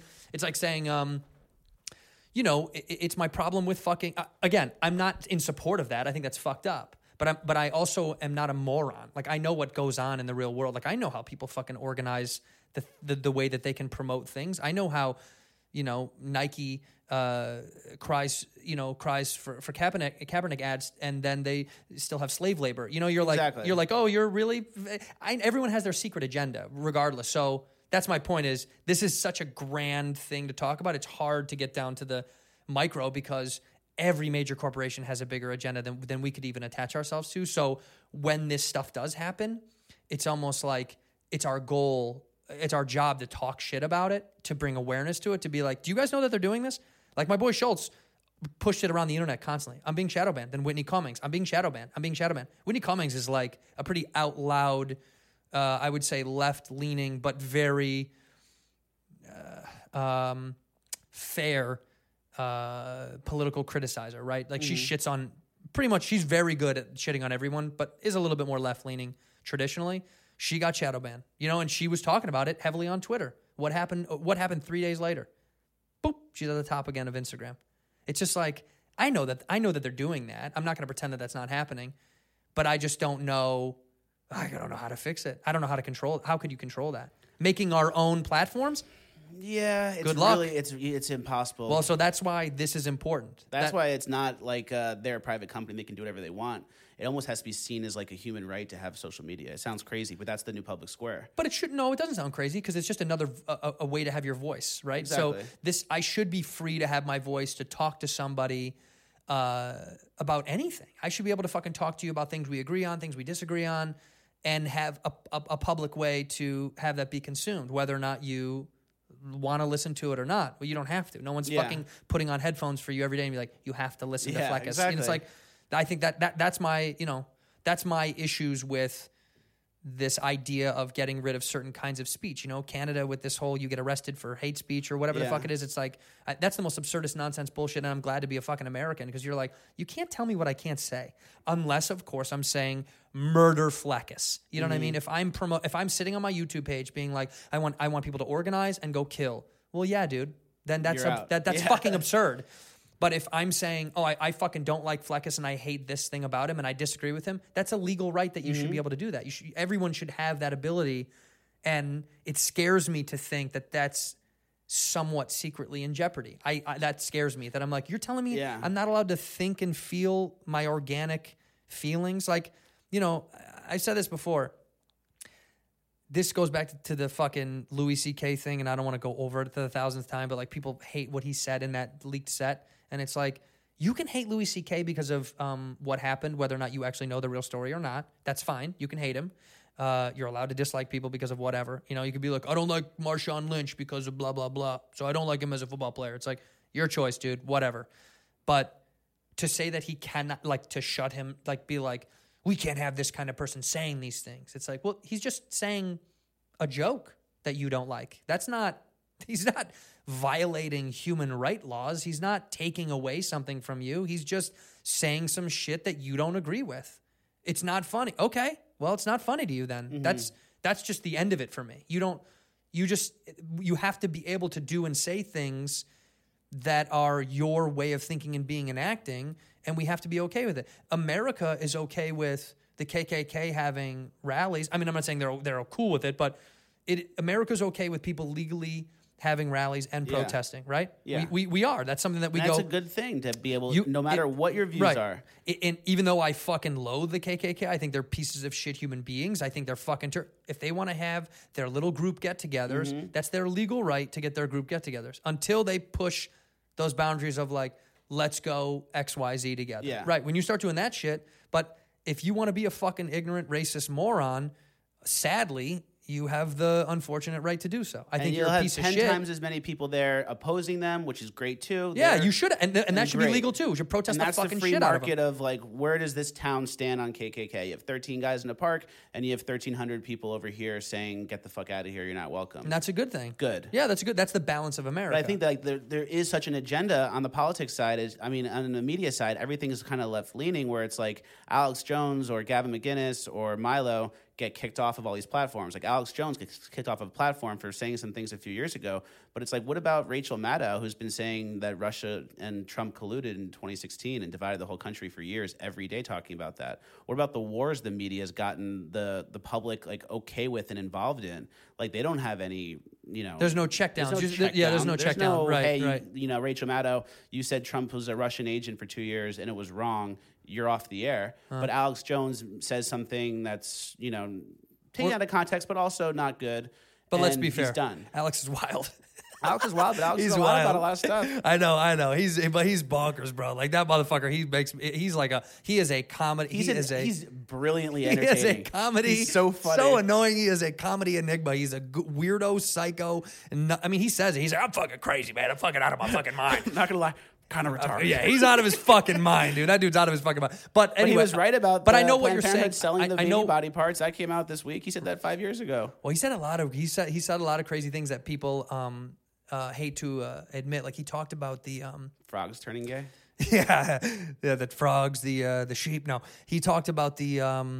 you know, it's my problem with fucking. Again, I'm not in support of that. I think that's fucked up. But I also am not a moron. Like I know what goes on in the real world. Like I know how people fucking organize the way that they can promote things. I know how, you know, Nike cries for Kaepernick ads, and then they still have slave labor. You know, you're like, oh, you're really. Everyone has their secret agenda, regardless. So. That's my point is this is such a grand thing to talk about. It's hard to get down to the micro because every major corporation has a bigger agenda than we could even attach ourselves to. So when this stuff does happen, it's almost like it's our goal, it's our job to talk shit about it, to bring awareness to it, to be like, do you guys know that they're doing this? Like my boy Schultz pushed it around the internet constantly. I'm being shadow banned. Then Whitney Cummings. I'm being shadow banned. Whitney Cummings is like a pretty out loud, I would say left-leaning, but very fair political criticizer, right? Like she shits on, pretty much she's very good at shitting on everyone, but is a little bit more left-leaning traditionally. She got shadow banned, you know, and she was talking about it heavily on Twitter. What happened 3 days later? Boop, she's at the top again of Instagram. It's just like, I know that they're doing that. I'm not going to pretend that that's not happening, but I just don't know. I don't know how to fix it. I don't know how to control it. How could you control that? Making our own platforms? Yeah, it's Good luck. really it's impossible. Well, so that's why this is important. That's why it's not like they're a private company; they can do whatever they want. It almost has to be seen as like a human right to have social media. It sounds crazy, but that's the new public square. But it doesn't sound crazy because it's just another a way to have your voice, right? Exactly. So I should be free to have my voice to talk to somebody about anything. I should be able to fucking talk to you about things we agree on, things we disagree on, and have a public way to have that be consumed, whether or not you want to listen to it or not. Well, you don't have to. No one's fucking putting on headphones for you every day and be like, you have to listen to Fleccas. Exactly. And it's like, I think that's my issues with this idea of getting rid of certain kinds of speech. You know, Canada with this whole you get arrested for hate speech or whatever the fuck it is. It's like, that's the most absurdist nonsense bullshit, and I'm glad to be a fucking American because you're like, you can't tell me what I can't say. Unless, of course, I'm saying murder Fleccas. You know what I mean? If I'm sitting on my YouTube page being like, I want people to organize and go kill. Well, yeah, dude. Then that's You're out. that's fucking absurd. But if I'm saying, oh, I fucking don't like Fleccas and I hate this thing about him and I disagree with him, that's a legal right that you should be able to do that. Everyone should have that ability. And it scares me to think that that's somewhat secretly in jeopardy. That scares me, that I'm like, you're telling me I'm not allowed to think and feel my organic feelings? Like, you know, I said this before. This goes back to the fucking Louis C.K. thing, and I don't want to go over it to the 1,000th time, but like people hate what he said in that leaked set. And it's like, you can hate Louis C.K. because of what happened, whether or not you actually know the real story or not. That's fine. You can hate him. You're allowed to dislike people because of whatever. You know, you could be like, I don't like Marshawn Lynch because of blah, blah, blah. So I don't like him as a football player. It's like, your choice, dude, whatever. But to say that he cannot, like, to shut him, like, be like, we can't have this kind of person saying these things. It's like, well, he's just saying a joke that you don't like. He's not violating human right laws. He's not taking away something from you. He's just saying some shit that you don't agree with. It's not funny. Okay, well, it's not funny to you then. Mm-hmm. That's just the end of it for me. You have to be able to do and say things that are your way of thinking and being and acting, and we have to be okay with it. America is okay with the KKK having rallies. I mean, I'm not saying they're cool with it, but America's okay with people legally having rallies and protesting, right? Yeah. We are. That's something that That's a good thing to be able, no matter what your views are. And even though I fucking loathe the KKK, I think they're pieces of shit human beings. I think they're fucking... if they want to have their little group get-togethers, that's their legal right to get their group get-togethers. Until they push those boundaries of like, let's go XYZ together. Yeah. Right, when you start doing that shit, but if you want to be a fucking ignorant, racist moron, sadly... you have the unfortunate right to do so. I think you're a piece of shit. You'll have 10 times as many people there opposing them, which is great too. Yeah, you should, and that should be legal too. You should protest the fucking shit out of them. And that's the free market of like, where does this town stand on KKK? You have 13 guys in a park, and you have 1,300 people over here saying, "Get the fuck out of here! You're not welcome." And that's a good thing. Good. Yeah, that's good. That's the balance of America. But I think that like there is such an agenda on the politics side. On the media side, everything is kind of left leaning, where it's like Alex Jones or Gavin McInnes or Milo get kicked off of all these platforms. Like Alex Jones gets kicked off of a platform for saying some things a few years ago. But it's like, what about Rachel Maddow, who's been saying that Russia and Trump colluded in 2016 and divided the whole country for years, every day talking about that? What about the wars the media has gotten the public like okay with and involved in? Like they don't have any, you know... There's no check down. There's no check down. Right, hey, you know, Rachel Maddow, you said Trump was a Russian agent for 2 years and it was wrong. You're off the air. But Alex Jones says something that's, you know, taken out of context, but also not good. But let's be fair. He's done. Alex is wild. Alex is wild, but Alex is wild about a lot of stuff. I know. He's bonkers, bro. Like that motherfucker. He is a comedy. He's brilliantly entertaining. He is a comedy. He's so funny. So annoying. He is a comedy enigma. He's a weirdo, psycho. And I mean, he says it. He's like, I'm fucking crazy, man. I'm fucking out of my fucking mind. I'm not gonna lie. Kind of retarded. Yeah, he's out of his fucking mind, dude. That dude's out of his fucking mind. But anyway, he was right about. But I know what you're saying. Selling the veiny body parts that came out this week. He said that 5 years ago. Well, he said a lot of crazy things that people hate to admit. Like he talked about the frogs turning gay. Yeah, the frogs, the sheep. No, he talked about the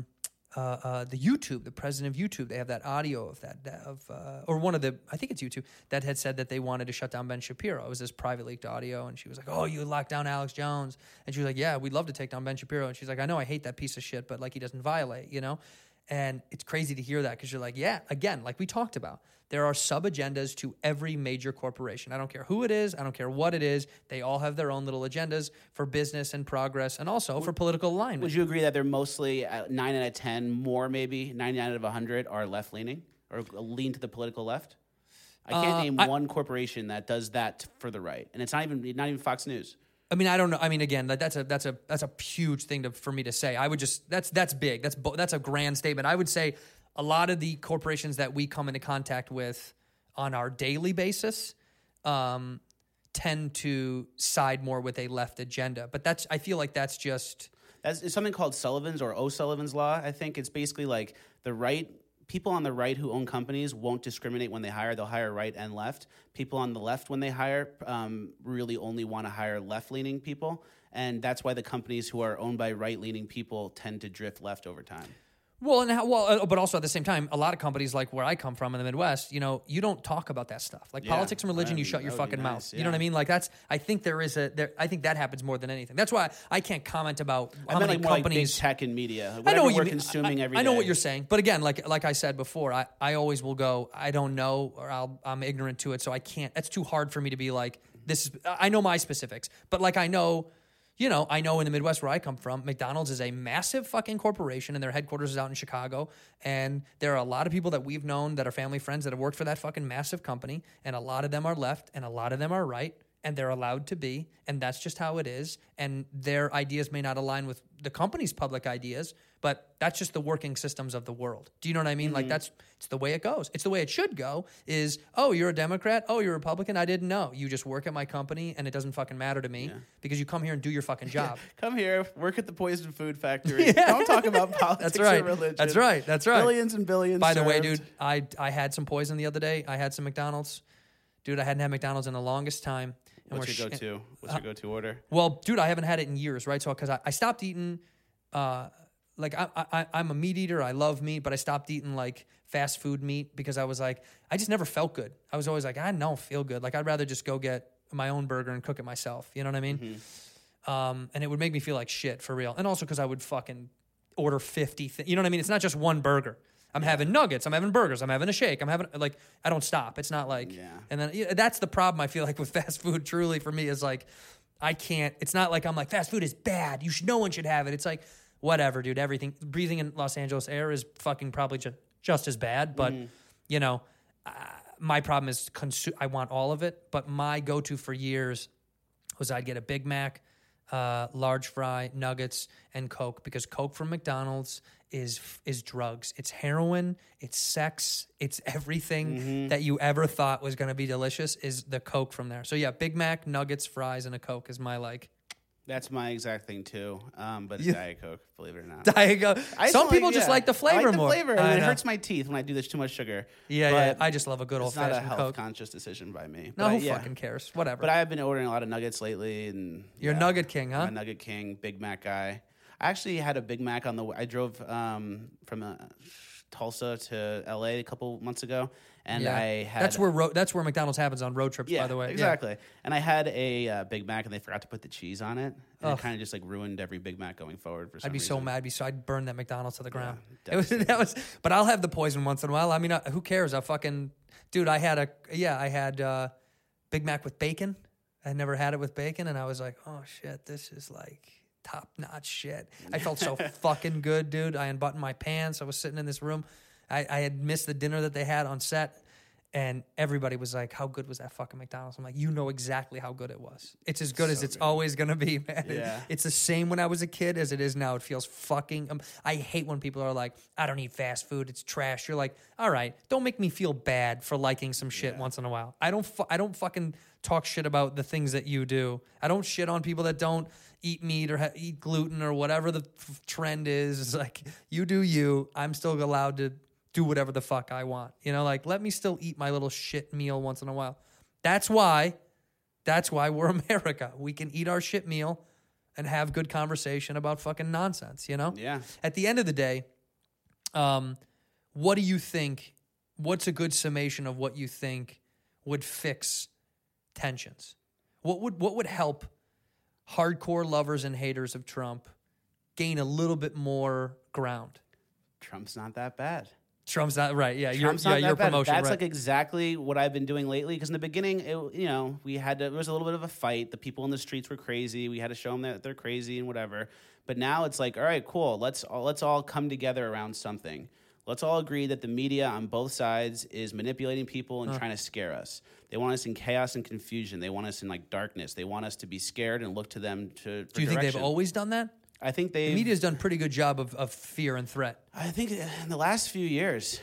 YouTube, the president of YouTube. They have that audio of or one of the, I think it's YouTube, that had said that they wanted to shut down Ben Shapiro. It was this private leaked audio, and she was like, "Oh, you locked down Alex Jones," and she was like, "Yeah, we'd love to take down Ben Shapiro," and she's like, "I know, I hate that piece of shit, but like he doesn't violate, you know." And it's crazy to hear that because you're like, yeah, again, like we talked about, there are sub-agendas to every major corporation. I don't care who it is. I don't care what it is. They all have their own little agendas for business and progress and also for political alignment. Would you agree that they're mostly 9 out of 10, more maybe, 99 out of 100 are left-leaning or lean to the political left? I can't name one corporation that does that for the right. And it's not even Fox News. I mean, I don't know. I mean, again, that's a huge thing for me to say. I would just that's big. That's a grand statement. I would say a lot of the corporations that we come into contact with on our daily basis tend to side more with a left agenda. But I feel like that's it's something called Sullivan's or O'Sullivan's Law. I think it's basically like the right. People on the right who own companies won't discriminate when they hire. They'll hire right and left. People on the left, when they hire, really only want to hire left-leaning people. And that's why the companies who are owned by right-leaning people tend to drift left over time. Well, but also at the same time, a lot of companies like where I come from in the Midwest, you know, you don't talk about that stuff. Like politics and religion, you shut your fucking mouth. You know what I mean? Like I think I think that happens more than anything. That's why I can't comment about how many companies. Like big tech and media. I know what we're you consuming every day. I know what you're saying, but again, like I said before, I always will go, I don't know, or I'm ignorant to it, so I can't. That's too hard for me to be like, this is. I know my specifics, but like I know. You know, I know in the Midwest where I come from, McDonald's is a massive fucking corporation and their headquarters is out in Chicago. And there are a lot of people that we've known that are family friends that have worked for that fucking massive company. And a lot of them are left and a lot of them are right. And they're allowed to be. And that's just how it is. And their ideas may not align with the company's public ideas, but that's just the working systems of the world. Do you know what I mean? Like it's the way it goes. It's the way it should go is, oh, you're a Democrat. Oh, you're a Republican. I didn't know. You just work at my company and it doesn't fucking matter to me because you come here and do your fucking job. Come here, work at the poison food factory. Don't talk about politics or religion. That's right. Billions and billions. By the way, dude, I had some poison the other day. I had some McDonald's. Dude, I hadn't had McDonald's in the longest time. And What's your go-to? What's your go-to order? Well, dude, I haven't had it in years, right? So because I stopped eating, like I'm a meat eater. I love meat, but I stopped eating like fast food meat because I was like, I just never felt good. I was always like, I don't feel good. Like I'd rather just go get my own burger and cook it myself. You know what I mean? And it would make me feel like shit for real. And also because I would fucking order 50 things. You know what I mean? It's not just one burger. I'm having nuggets. I'm having burgers. I'm having a shake. I'm having like I don't stop. It's not like and then that's the problem I feel like with fast food. Truly for me is like I can't. It's not like I'm like fast food is bad. No one should have it. It's like whatever, dude. Everything breathing in Los Angeles air is fucking probably just as bad. But you know, my problem is I want all of it. But my go-to for years was I'd get a Big Mac, large fry, nuggets, and Coke because Coke from McDonald's is drugs. It's heroin. It's sex. It's everything that you ever thought was going to be delicious is the Coke from there. So yeah, Big Mac, nuggets, fries, and a Coke is my like. That's my exact thing too. But it's Diet Coke, believe it or not. Diet Coke. Some people just like the flavor more. I like the flavor, and it hurts my teeth when I do this too much sugar. Yeah. I just love a good old-fashioned Coke. It's not a health-conscious decision by me. No, who fucking cares? Whatever. But I have been ordering a lot of nuggets lately. And You're a Nugget King, huh? I'm a Nugget King, Big Mac guy. I actually had a Big Mac on the way. I drove from Tulsa to L.A. a couple months ago. And I had that's where McDonald's happens on road trips, by the way. Exactly. Yeah. And I had a Big Mac, and they forgot to put the cheese on it. And it kind of just like ruined every Big Mac going forward for some reason. So mad. I'd burn that McDonald's to the ground. Yeah, but I'll have the poison once in a while. I mean, who cares? Dude, I had Big Mac with bacon. I never had it with bacon, and I was like, oh shit, this is like top-notch shit. I felt so fucking good, dude. I unbuttoned my pants. I was sitting in this room. I had missed the dinner that they had on set, and everybody was like, how good was that fucking McDonald's? I'm like, you know exactly how good it was. It's as good as it's always going to be, man. Yeah. It's the same when I was a kid as it is now. It feels fucking... I hate when people are like, I don't eat fast food. It's trash. You're like, all right, don't make me feel bad for liking some shit once in a while. I don't fucking talk shit about the things that you do. I don't shit on people that don't eat meat or eat gluten or whatever the trend is. It's like, you do you. I'm still allowed to do whatever the fuck I want. You know, like, let me still eat my little shit meal once in a while. That's why we're America. We can eat our shit meal and have good conversation about fucking nonsense, you know? Yeah. At the end of the day, what do you think, what's a good summation of what you think would fix tensions? What would help hardcore lovers and haters of Trump gain a little bit more ground? Trump's not that bad. Trump's not right. Yeah, Trump's not that bad. Promotion. That's right. like exactly what I've been doing lately. Because in the beginning, there was a little bit of a fight. The people in the streets were crazy. We had to show them that they're crazy and whatever. But now it's like, all right, cool. Let's all come together around something. Let's all agree that the media on both sides is manipulating people and trying to scare us. They want us in chaos and confusion. They want us in like darkness. They want us to be scared and look to them for Do you think they've always done that? I think the media's done a pretty good job of fear and threat. I think in the last few years,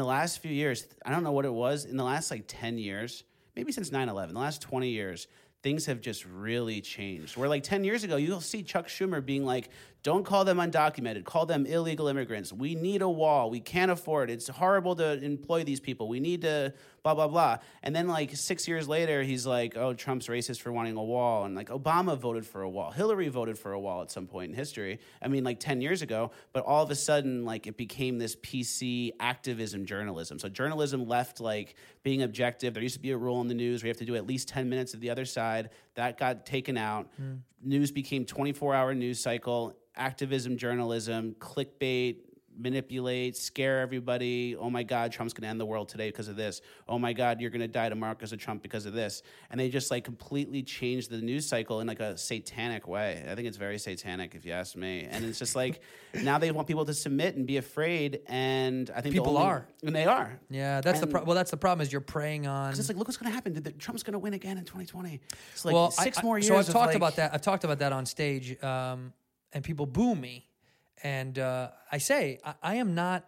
I don't know what it was, in the last like 10 years, maybe since 9/11, the last 20 years, things have just really changed. Where like 10 years ago, you'll see Chuck Schumer being like, Don't call them undocumented. Call them illegal immigrants. We need a wall. We can't afford it. It's horrible to employ these people. We need to blah, blah, blah. And then like 6 years later, he's like, oh, Trump's racist for wanting a wall. And like Obama voted for a wall. Hillary voted for a wall at some point in history. I mean, like 10 years ago. But all of a sudden, like it became this PC activism journalism. So journalism left like being objective. There used to be a rule in the news where you have to do at least 10 minutes of the other side. That got taken out. News became 24-hour news cycle. Activism journalism, clickbait, manipulate, scare everybody. Oh my God, Trump's going to end the world today because of this. Oh my God, you're going to die tomorrow because of Trump because of this. And they just like completely changed the news cycle in like a satanic way. I think it's very satanic if you ask me. And it's just like now they want people to submit and be afraid. And I think People are. And they are. Yeah, that's that's the problem is you're preying on. It's like, look what's going to happen. Trump's going to win again in 2020. It's like well, 6 more years. So I've of talked like, about that. I've talked about that on stage, and people boo me. And I say, I'm not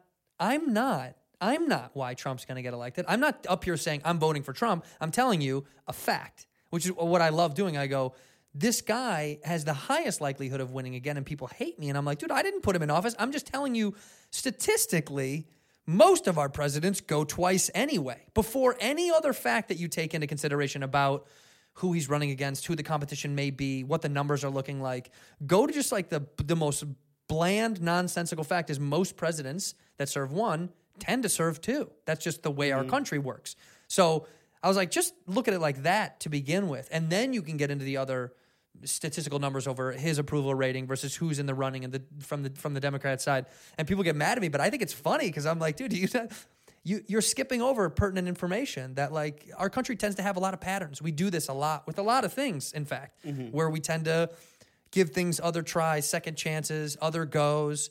why Trump's going to get elected. I'm not up here saying I'm voting for Trump. I'm telling you a fact, which is what I love doing. I go, this guy has the highest likelihood of winning again, and people hate me. And I'm like, dude, I didn't put him in office. I'm just telling you, statistically, most of our presidents go twice anyway, before any other fact that you take into consideration about who he's running against, who the competition may be, what the numbers are looking like. Go to just like the most bland, nonsensical fact is most presidents that serve one tend to serve two. That's just the way our country works. So I was like, just look at it like that to begin with. And then you can get into the other statistical numbers over his approval rating versus who's in the running and from the Democrat side. And people get mad at me, but I think it's funny because I'm like, dude, you're skipping over pertinent information that like our country tends to have a lot of patterns. We do this a lot with a lot of things, in fact, where we tend to give things other tries, second chances, other goes,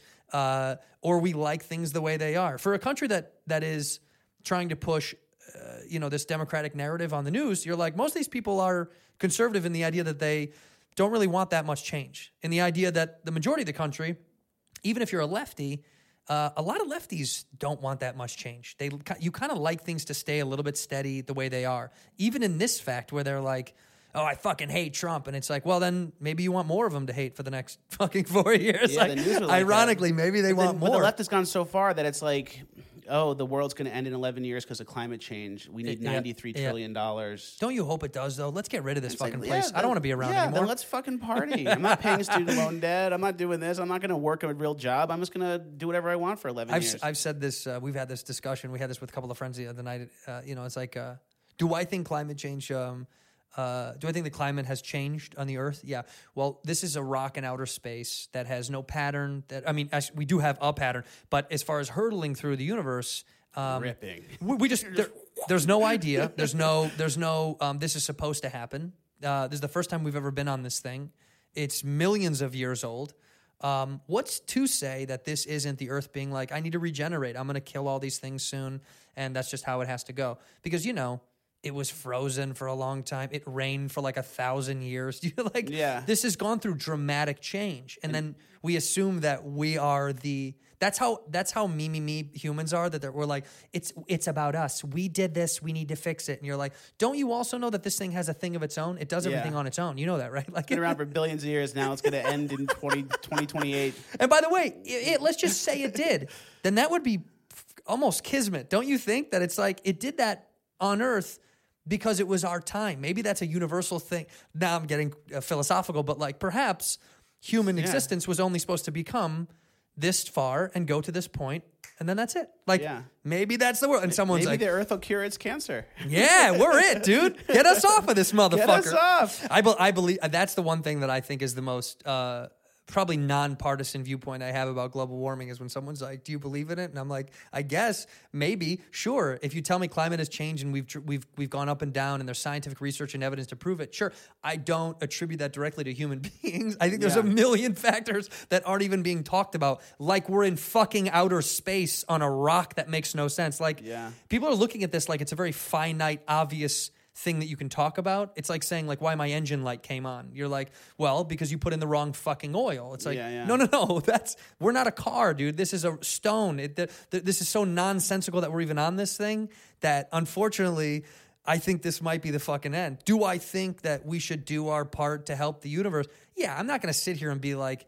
or we like things the way they are. For a country that is trying to push, this Democratic narrative on the news, you're like, most of these people are conservative in the idea that they don't really want that much change. In the idea that the majority of the country, even if you're a lefty, a lot of lefties don't want that much change. You kind of like things to stay a little bit steady the way they are. Even in this fact where they're like, oh, I fucking hate Trump. And it's like, well, then maybe you want more of him to hate for the next fucking 4 years. Yeah, like, the news was like ironically, that. maybe they want more. But the left has gone so far that it's like, oh, the world's going to end in 11 years because of climate change. We need $93 trillion. Don't you hope it does, though? Let's get rid of this fucking like, place. I don't want to be around anymore. Then let's fucking party. I'm not paying student loan debt. I'm not doing this. I'm not going to work a real job. I'm just going to do whatever I want for 11 years. I've said this. We've had this discussion. We had this with a couple of friends the other night. It's like, do I think climate change... do I think the climate has changed on the Earth? Yeah. Well, this is a rock in outer space that has no pattern. We do have a pattern, but as far as hurtling through the universe, ripping. We just there's no idea. There's no. This is supposed to happen. This is the first time we've ever been on this thing. It's millions of years old. What's to say that this isn't the Earth being like, I need to regenerate. I'm going to kill all these things soon, and that's just how it has to go. Because it was frozen for a long time. It rained for like 1,000 years. This has gone through dramatic change. And then we assume that we are that's how me humans are, that we're like, it's about us. We did this. We need to fix it. And you're like, don't you also know that this thing has a thing of its own? It does everything on its own. You know that, right? Like, it's been around for billions of years. Now it's going to end in 2028. And by the way, let's just say it did. Then that would be almost kismet. Don't you think that it's like it did that on Earth because it was our time? Maybe that's a universal thing. Now I'm getting philosophical, but like perhaps human existence was only supposed to become this far and go to this point, and then that's it. Like maybe that's the world. And someone's maybe like, the Earth will cure its cancer. Yeah, we're it, dude. Get us off of this motherfucker. Get us off. I believe that's the one thing that I think is the most probably nonpartisan viewpoint I have about global warming is when someone's like, do you believe in it? And I'm like, I guess, maybe, sure. If you tell me climate has changed and we've gone up and down and there's scientific research and evidence to prove it, sure. I don't attribute that directly to human beings. I think there's a million factors that aren't even being talked about, like we're in fucking outer space on a rock that makes no sense. Like, people are looking at this like it's a very finite, obvious thing that you can talk about. It's like saying like why my engine light came on. You're like, well, because you put in the wrong fucking oil. It's like, no. We're not a car, dude. This is a stone. This is so nonsensical that we're even on this thing that unfortunately I think this might be the fucking end. Do I think that we should do our part to help the universe? Yeah, I'm not going to sit here and be like,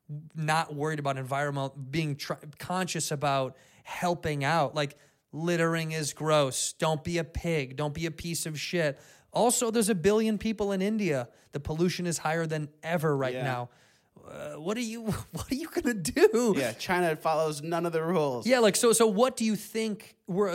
not worried about environmental, being conscious about helping out. Like, littering is gross. Don't be a pig. Don't be a piece of shit. Also, there's 1 billion people in India. The pollution is higher than ever right now. What are you gonna do? Yeah, China follows none of the rules. Yeah, like so what do you think? We're a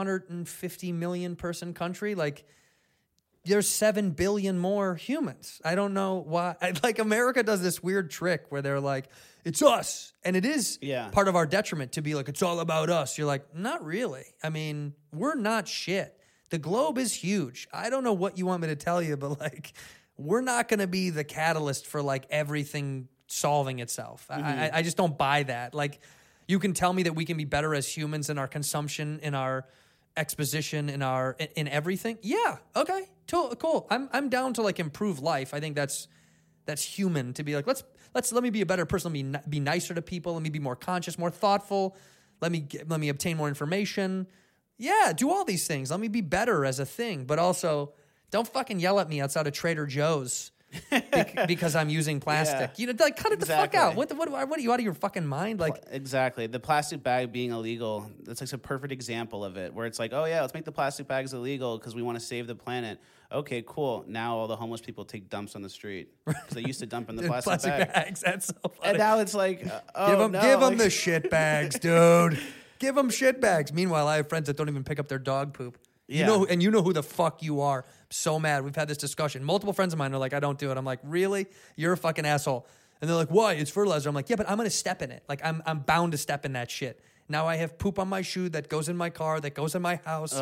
350 million person country. Like, there's 7 billion more humans. I don't know why. Like, America does this weird trick where they're like, it's us. And it is part of our detriment to be like, it's all about us. You're like, not really. I mean, we're not shit. The globe is huge. I don't know what you want me to tell you, but like, we're not going to be the catalyst for like everything solving itself. I just don't buy that. Like, you can tell me that we can be better as humans in our consumption, in our exposition, in everything. Yeah. Okay. Cool. I'm down to like improve life. I think that's human to be like, let me be a better person. Let me be nicer to people. Let me be more conscious, more thoughtful. Let me obtain more information. Yeah. Do all these things. Let me be better as a thing, but also don't fucking yell at me outside of Trader Joe's because I'm using plastic. Yeah. You know, like, cut it the fuck out. What are you out of your fucking mind? Like, exactly. The plastic bag being illegal, that's like a perfect example of it, where it's like, oh yeah, let's make the plastic bags illegal because we want to save the planet. Okay, cool. Now all the homeless people take dumps on the street because they used to dump in the plastic bags. That's so funny. And now it's like, give them the shit bags, dude. Give them shit bags. Meanwhile, I have friends that don't even pick up their dog poop. Yeah. You know who the fuck you are. I'm so mad. We've had this discussion. Multiple friends of mine are like, I don't do it. I'm like, really? You're a fucking asshole. And they're like, why? It's fertilizer. I'm like, yeah, but I'm going to step in it. Like, I'm bound to step in that shit. Now I have poop on my shoe that goes in my car, that goes in my house.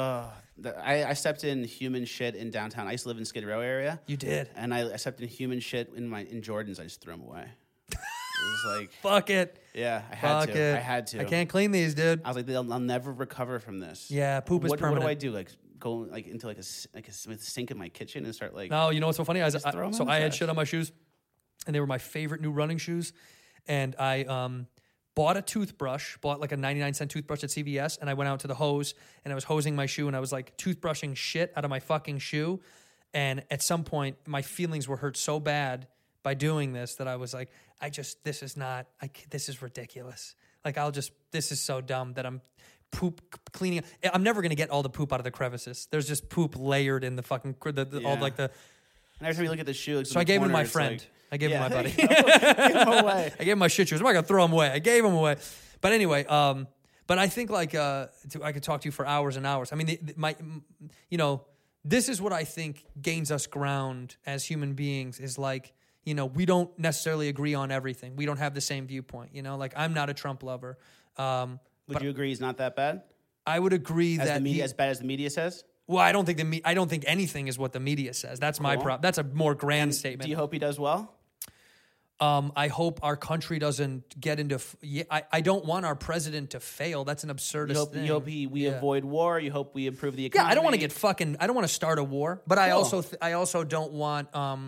I stepped in human shit in downtown. I used to live in Skid Row area. You did? And I stepped in human shit in Jordans. I just threw them away. It was like, fuck it. Yeah, I had to. I can't clean these, dude. I was like, I'll never recover from this. Yeah, poop is permanent. What do I do? Like, go like into like a sink in my kitchen and start like. No, you know what's so funny? I had trash. shit on my shoes, and they were my favorite new running shoes, and I bought a toothbrush, bought like a 99-cent toothbrush at CVS, and I went out to the hose, and I was hosing my shoe, and I was like toothbrushing shit out of my fucking shoe, and at some point, my feelings were hurt so bad by doing this that I was like, this is ridiculous. Like, this is so dumb that I'm poop cleaning. I'm never going to get all the poop out of the crevices. There's just poop layered in the fucking, all like the. And every time you look at the shoe, so I gave him to my friend. Like, I gave him to my buddy. Give him away. I gave him my shit shoes. I'm not going to throw them away. I gave them away. But anyway, but I think like, I could talk to you for hours and hours. I mean, this is what I think gains us ground as human beings is like, we don't necessarily agree on everything. We don't have the same viewpoint. Like, I'm not a Trump lover. Would you agree he's not that bad? I would agree as bad as the media says. Well, I don't think anything is what the media says. That's my problem. That's a more grand statement. Do you hope he does well? I hope our country doesn't get into. I don't want our president to fail. That's an absurdist thing. You hope we avoid war. You hope we improve the economy. Yeah, I don't want to I don't want to start a war. But cool. I also don't want.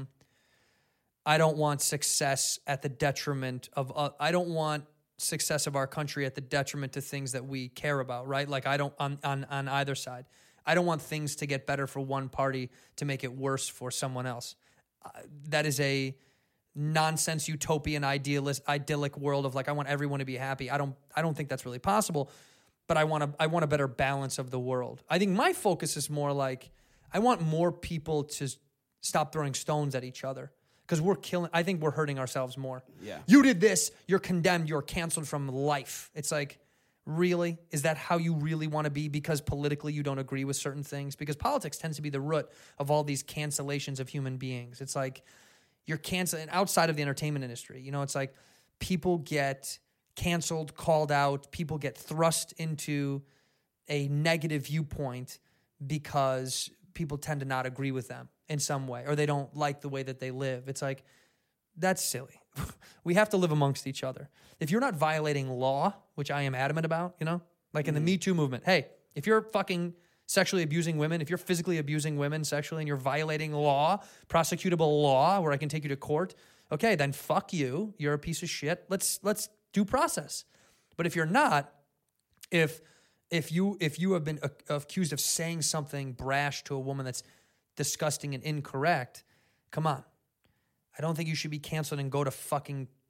I don't want success at the detriment of. I don't want success of our country at the detriment to things that we care about. Right? Like, I don't on either side. I don't want things to get better for one party to make it worse for someone else. That is a nonsense, utopian, idyllic world of like, I want everyone to be happy. I don't think that's really possible, but I want a better balance of the world. I think my focus is more like, I want more people to stop throwing stones at each other because I think we're hurting ourselves more. Yeah. You did this, you're condemned, you're canceled from life. It's like, really? Is that how you really want to be? Because politically you don't agree with certain things? Because politics tends to be the root of all these cancellations of human beings. It's like you're canceling outside of the entertainment industry. It's like people get canceled, called out. People get thrust into a negative viewpoint because people tend to not agree with them in some way, or they don't like the way that they live. It's like, that's silly. We have to live amongst each other. If you're not violating law, which I am adamant about, like in the Me Too movement, hey, if you're fucking sexually abusing women, if you're physically abusing women sexually and you're violating law, prosecutable law where I can take you to court, okay, then fuck you. You're a piece of shit. Let's due process. But if you're not, if you have been accused of saying something brash to a woman that's disgusting and incorrect, come on. I don't think you should be canceled and go to fucking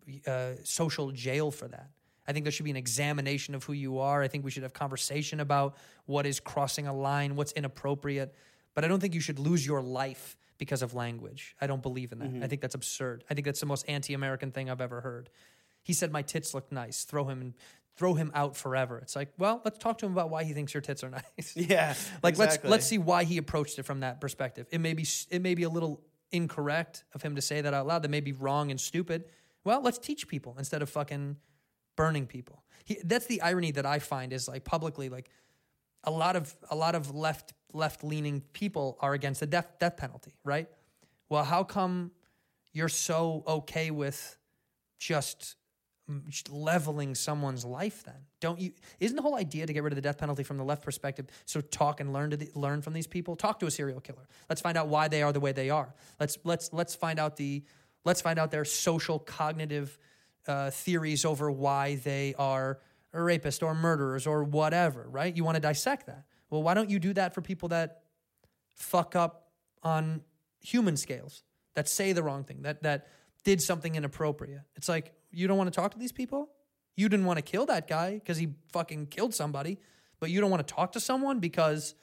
social jail for that. I think there should be an examination of who you are. I think we should have conversation about what is crossing a line, what's inappropriate. But I don't think you should lose your life because of language. I don't believe in that. I think that's absurd. I think that's the most anti-American thing I've ever heard. He said, my tits look nice. Throw him out forever. It's like, well, let's talk to him about why he thinks your tits are nice. Yeah, like exactly. let's see why he approached it from that perspective. It may be a little incorrect of him to say that out loud. That may be wrong and stupid. Well, let's teach people instead of fucking burning people. That's the irony that I find is like publicly, like a lot of left-leaning people are against the death penalty, right? Well, how come you're so okay with just leveling someone's life then? Don't you? Isn't the whole idea to get rid of the death penalty from the left perspective? So talk and learn from these people. Talk to a serial killer. Let's find out why they are the way they are. Let's find out their social cognitive theories over why they are a rapist or murderers or whatever, right? You want to dissect that. Well, why don't you do that for people that fuck up on human scales, that say the wrong thing, that did something inappropriate? It's like, you don't want to talk to these people? You didn't want to kill that guy because he fucking killed somebody, but you don't want to talk to someone because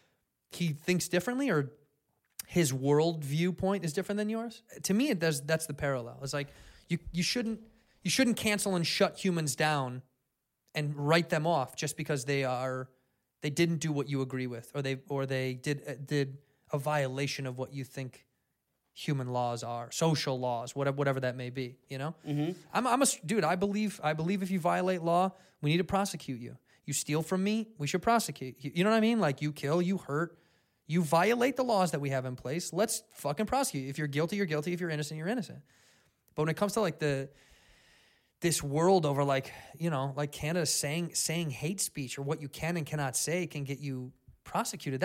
he thinks differently or his world viewpoint is different than yours? To me, that's the parallel. It's like you shouldn't cancel and shut humans down and write them off just because they didn't do what you agree with, or they did a violation of what you think human laws are, social laws, whatever that may be. You know, I'm a dude. I believe if you violate law, we need to prosecute you. You steal from me, we should prosecute you. You know what I mean? Like, you kill, you hurt, you violate the laws that we have in place. Let's fucking prosecute you. If you're guilty, you're guilty. If you're innocent, you're innocent. But when it comes to like this world over, like, you know, like Canada saying hate speech or what you can and cannot say can get you prosecuted.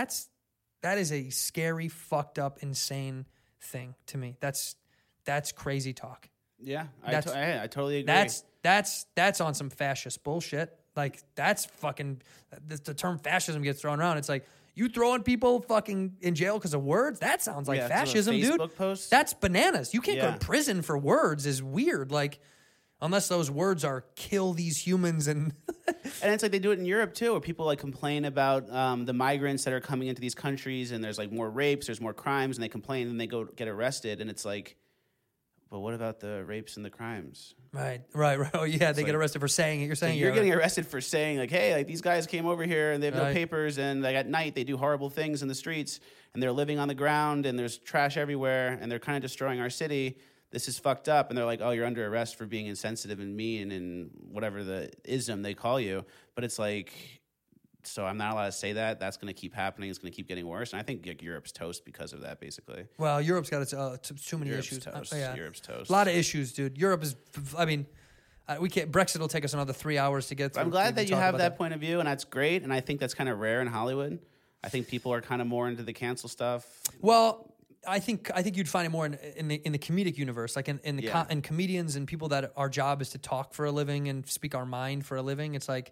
That is a scary, fucked up, insane thing to me. That's crazy talk. Yeah, I totally agree. That's on some fascist bullshit. Like, that's fucking, the term fascism gets thrown around. It's like, you throwing people fucking in jail because of words? That sounds like fascism, dude. Post. That's bananas. You can't go to prison for words is weird. Like, unless those words are kill these humans and... And it's like they do it in Europe too, where people like complain about the migrants that are coming into these countries, and there's like more rapes, there's more crimes, and they complain and they go get arrested, and it's like, but what about the rapes and the crimes? Right. Oh yeah, they get arrested for saying it. You're saying you're getting arrested for saying like, hey, like these guys came over here and they have no papers, and like at night they do horrible things in the streets, and they're living on the ground, and there's trash everywhere, and they're kind of destroying our city. This is fucked up. And they're like, oh, you're under arrest for being insensitive and mean and whatever the ism they call you. But it's like, so I'm not allowed to say that. That's going to keep happening. It's going to keep getting worse. And I think like, Europe's toast because of that, basically. Well, Europe's got too many Europe's issues. Toast. Europe's toast. A lot of issues, dude. Europe is, I mean, we can't. Brexit will take us another 3 hours to get through. I'm glad that you have that point of view, and that's great. And I think that's kind of rare in Hollywood. I think people are kind of more into the cancel stuff. Well, I think you'd find it more in the comedic universe, like in comedians and people that our job is to talk for a living and speak our mind for a living. It's like,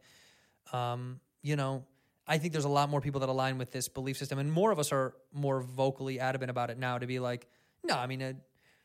you know, I think there's a lot more people that align with this belief system, and more of us are more vocally adamant about it now. To be like, no, I mean,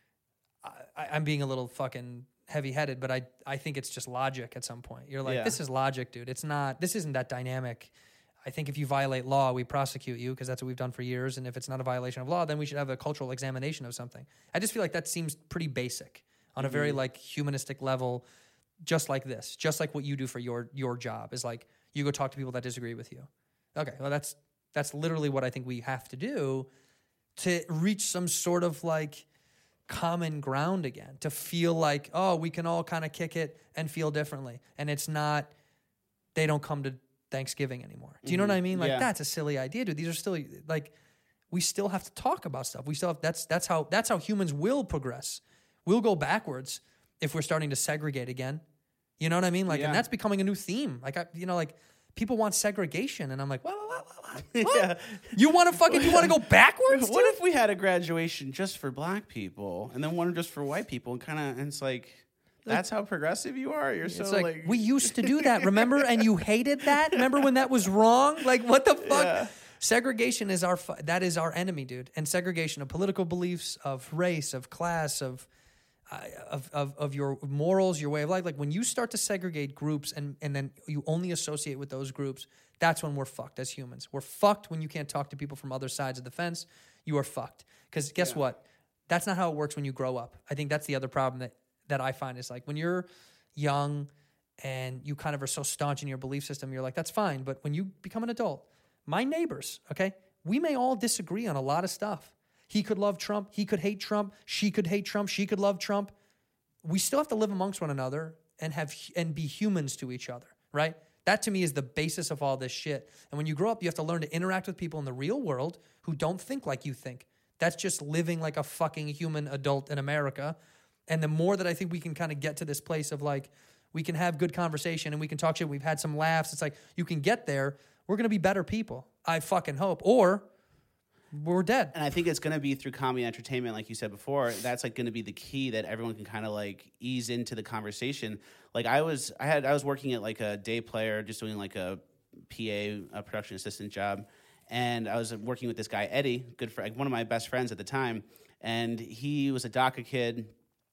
I'm being a little fucking heavy-headed, but I think it's just logic. At some point, you're like, this is logic, dude. It's not. This isn't that dynamic. I think if you violate law, we prosecute you because that's what we've done for years. And if it's not a violation of law, then we should have a cultural examination of something. I just feel like that seems pretty basic on a very like humanistic level, just like this, just like what you do for your job is like you go talk to people that disagree with you. Okay, well that's literally what I think we have to do to reach some sort of like common ground again, to feel like, oh, we can all kind of kick it and feel differently. And it's not, they don't come to Thanksgiving anymore. Do you know what I mean? Like, that's a silly idea, dude. These are still like, we still have to talk about stuff. We still have, that's how humans will progress. We'll go backwards if we're starting to segregate again. You know what I mean? Like, and that's becoming a new theme. Like, like people want segregation, and I'm like, what? Yeah. You want to go backwards? What if we had a graduation just for black people and then one just for white people, and it's like, that's how progressive you are? You're so like we used to do that, remember? And you hated that? Remember when that was wrong? Like, what the fuck? Yeah. Segregation is that is our enemy, dude. And segregation of political beliefs, of race, of class, of of your morals, your way of life. Like when you start to segregate groups and then you only associate with those groups, that's when we're fucked as humans. We're fucked when you can't talk to people from other sides of the fence. You are fucked. Because guess what? That's not how it works when you grow up. I think that's the other problem that I find is like when you're young and you kind of are so staunch in your belief system, you're like, that's fine. But when you become an adult, my neighbors, okay, we may all disagree on a lot of stuff. He could love Trump. He could hate Trump. She could hate Trump. She could love Trump. We still have to live amongst one another and be humans to each other, right? That to me is the basis of all this shit. And when you grow up, you have to learn to interact with people in the real world who don't think like you think. That's just living like a fucking human adult in America. And the more that I think we can kind of get to this place of like, we can have good conversation and we can talk shit. We've had some laughs. It's like, you can get there. We're going to be better people. I fucking hope. Or we're dead. And I think it's going to be through comedy and entertainment, like you said before. That's like going to be the key that everyone can kind of like ease into the conversation. Like I was working at like a day player, just doing like a PA, a production assistant job, and I was working with this guy Eddie, good friend, one of my best friends at the time, and he was a DACA kid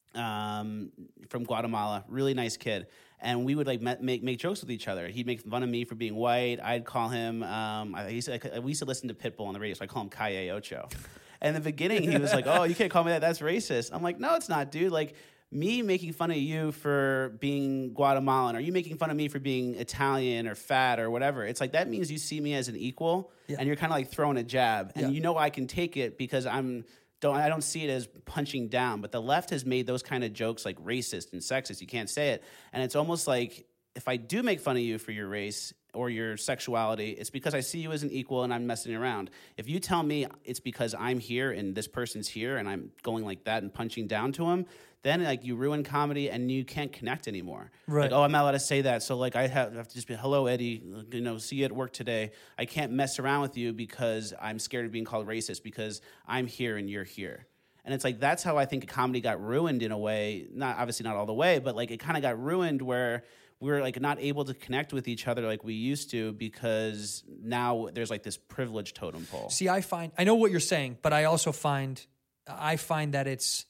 from Guatemala, really nice kid. And we would like make jokes with each other. He'd make fun of me for being white. I'd call him. We used to listen to Pitbull on the radio, so I call him Calle Ocho. And in the beginning, he was like, "Oh, you can't call me that. That's racist." I'm like, "No, it's not, dude. Like me making fun of you for being Guatemalan, or you making fun of me for being Italian or fat or whatever. It's like that means you see me as an equal, and you're kind of like throwing a jab, and you know I can take it because I don't see it as punching down, but the left has made those kind of jokes like racist and sexist. You can't say it. And it's almost like if I do make fun of you for your race or your sexuality, it's because I see you as an equal and I'm messing around. If you tell me it's because I'm here and this person's here and I'm going like that and punching down to him, then like you ruin comedy and you can't connect anymore. Right. Like, oh, I'm not allowed to say that. So like I have to just be, hello, Eddie, see you at work today. I can't mess around with you because I'm scared of being called racist because I'm here and you're here. And it's like, that's how I think comedy got ruined in a way, obviously not all the way, but like it kind of got ruined where we're like not able to connect with each other like we used to because now there's like this privilege totem pole. See, I know what you're saying, but I also find that it's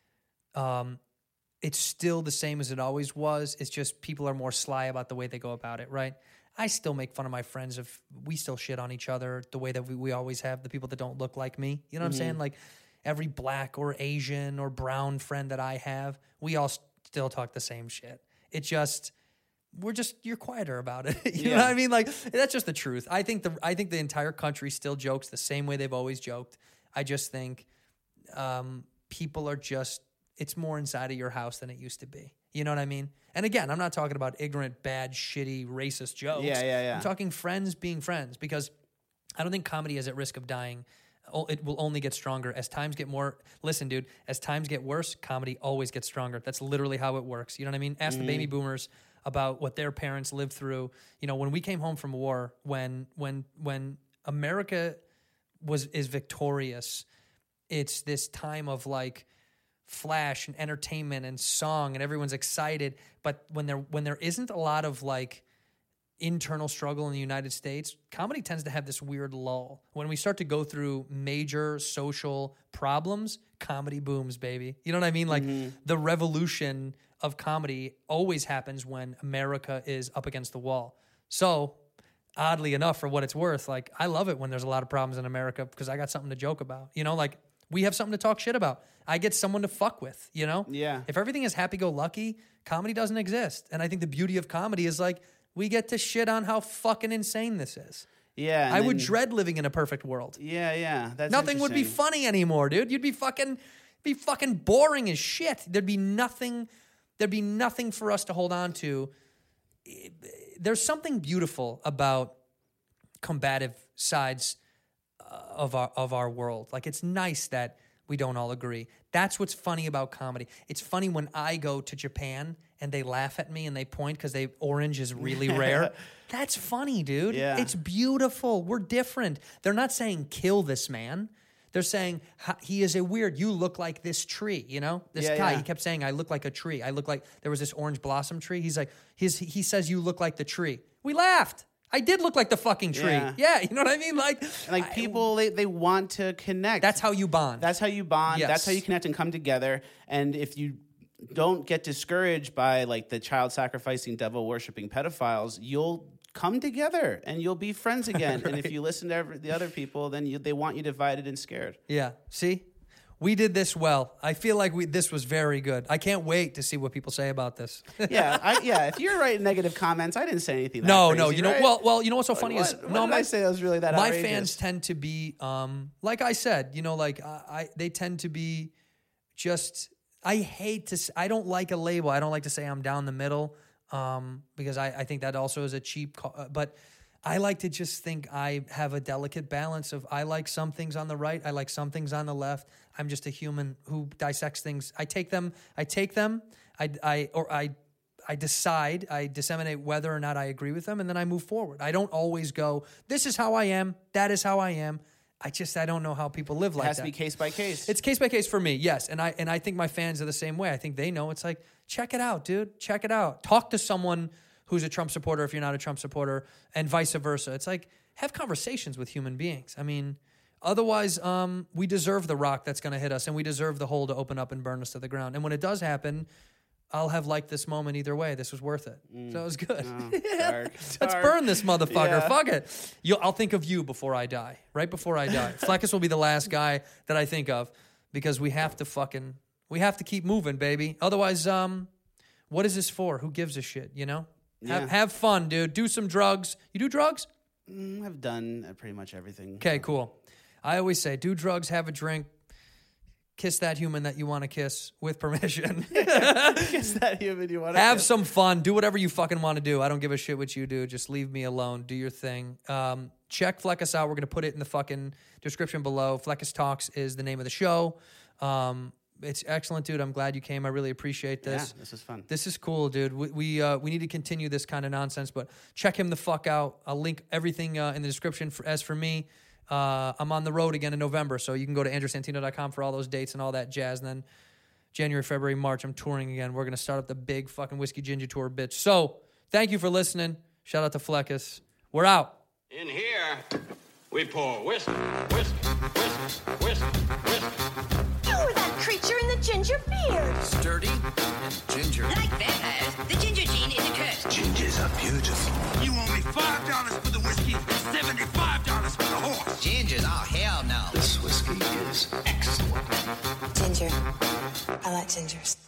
still the same as it always was. It's just people are more sly about the way they go about it, right? I still make fun of my friends if we still shit on each other the way that we always have, the people that don't look like me. You know what I'm saying? Like every black or Asian or brown friend that I have, we all still talk the same shit. It just, you're quieter about it. You know what I mean? Like that's just the truth. I think the entire country still jokes the same way they've always joked. I just think people are just, it's more inside of your house than it used to be. You know what I mean? And again, I'm not talking about ignorant, bad, shitty, racist jokes. Yeah. I'm talking friends being friends because I don't think comedy is at risk of dying. It will only get stronger as times get more. Listen, dude, as times get worse, comedy always gets stronger. That's literally how it works. You know what I mean? Ask the baby boomers about what their parents lived through. You know, when we came home from war, when America is victorious, it's this time of like flash and entertainment and song and everyone's excited. But when there isn't a lot of like internal struggle in the United States, comedy tends to have this weird lull. When we start to go through major social problems, comedy booms, baby. You know what I mean? Like the revolution of comedy always happens when America is up against the wall. So oddly enough, for what it's worth, like I love it when there's a lot of problems in America because I got something to joke about. You know, like we have something to talk shit about. I get someone to fuck with, you know? Yeah. If everything is happy-go-lucky, comedy doesn't exist. And I think the beauty of comedy is like we get to shit on how fucking insane this is. Yeah. I would dread living in a perfect world. Yeah. That's Nothing would be funny anymore, dude. You'd be fucking boring as shit. There'd be nothing for us to hold on to. There's something beautiful about combative sides of our world. Like it's nice that we don't all agree. That's what's funny about comedy. It's funny when I go to Japan and they laugh at me and they point because orange is really rare. That's funny, dude. Yeah. It's beautiful. We're different. They're not saying kill this man. They're saying he is a weird, you look like this tree, you know? This guy, he kept saying, I look like a tree. I look like, there was this orange blossom tree. He's like, he says you look like the tree. We laughed. I did look like the fucking tree. Yeah, you know what I mean? Like people, they want to connect. That's how you bond. That's how you bond. Yes. That's how you connect and come together. And if you don't get discouraged by like the child sacrificing, devil worshiping pedophiles. You'll come together and you'll be friends again. Right. And if you listen to the other people, then they want you divided and scared. Yeah. See? We did this well. I feel like this was very good. I can't wait to see what people say about this. Yeah. If you're writing negative comments, I didn't say anything. No. Crazy, You know, right? well. You know what's so funny is What did I say that was really that my outrageous? fans tend to be, like I said, you know, like they tend to be just. I don't like a label. I don't like to say I'm down the middle, because I think that also is a cheap. But I like to just think I have a delicate balance of I like some things on the right, I like some things on the left. I'm just a human who dissects things. I take them. I decide, I disseminate whether or not I agree with them, and then I move forward. I don't always go, this is how I am, that is how I am. I don't know how people live like that. It has to be case by case. It's case by case for me, yes. And I think my fans are the same way. I think they know. It's like, check it out, dude. Check it out. Talk to someone who's a Trump supporter if you're not a Trump supporter, and vice versa. It's like, have conversations with human beings. I mean, otherwise, we deserve the rock that's going to hit us, and we deserve the hole to open up and burn us to the ground. And when it does happen, I'll have liked this moment either way. This was worth it. So it was good. Dark. Let's burn this motherfucker. Yeah. Fuck it. I'll think of you before I die. Right before I die. Fleckus will be the last guy that I think of, because we have to keep moving, baby. Otherwise, what is this for? Who gives a shit, you know? Yeah. Have fun, dude. Do some drugs. You do drugs? I've done pretty much everything. Okay, cool. I always say, do drugs, have a drink, kiss that human that you want to kiss with permission. Kiss that human you want to Have kiss. some fun. Do whatever you fucking want to do. I don't give a shit what you do. Just leave me alone. Do your thing. Check Fleckus out. We're going to put it in the fucking description below. Fleckus Talks is the name of the show. It's excellent, dude. I'm glad you came. I really appreciate this. Yeah, this is fun. This is cool, dude. We need to continue this kind of nonsense, but check him the fuck out. I'll link everything in the description. As for me, I'm on the road again in November, so you can go to andrewsantino.com for all those dates and all that jazz. And then January, February, March, I'm touring again. We're going to start up the big fucking Whiskey Ginger tour, bitch. So thank you for listening. Shout out to Fleckus. We're out. In here, we pour whisk, whisk, whisk, whisk, whisk. You were that creature in the ginger beard. Sturdy and ginger. Like vampires, the ginger gene is a curse. Gingers are beautiful. You owe me $5 for the whiskey and $75 for the horse. Gingers? Oh, hell no. This whiskey is excellent. Ginger. I like gingers.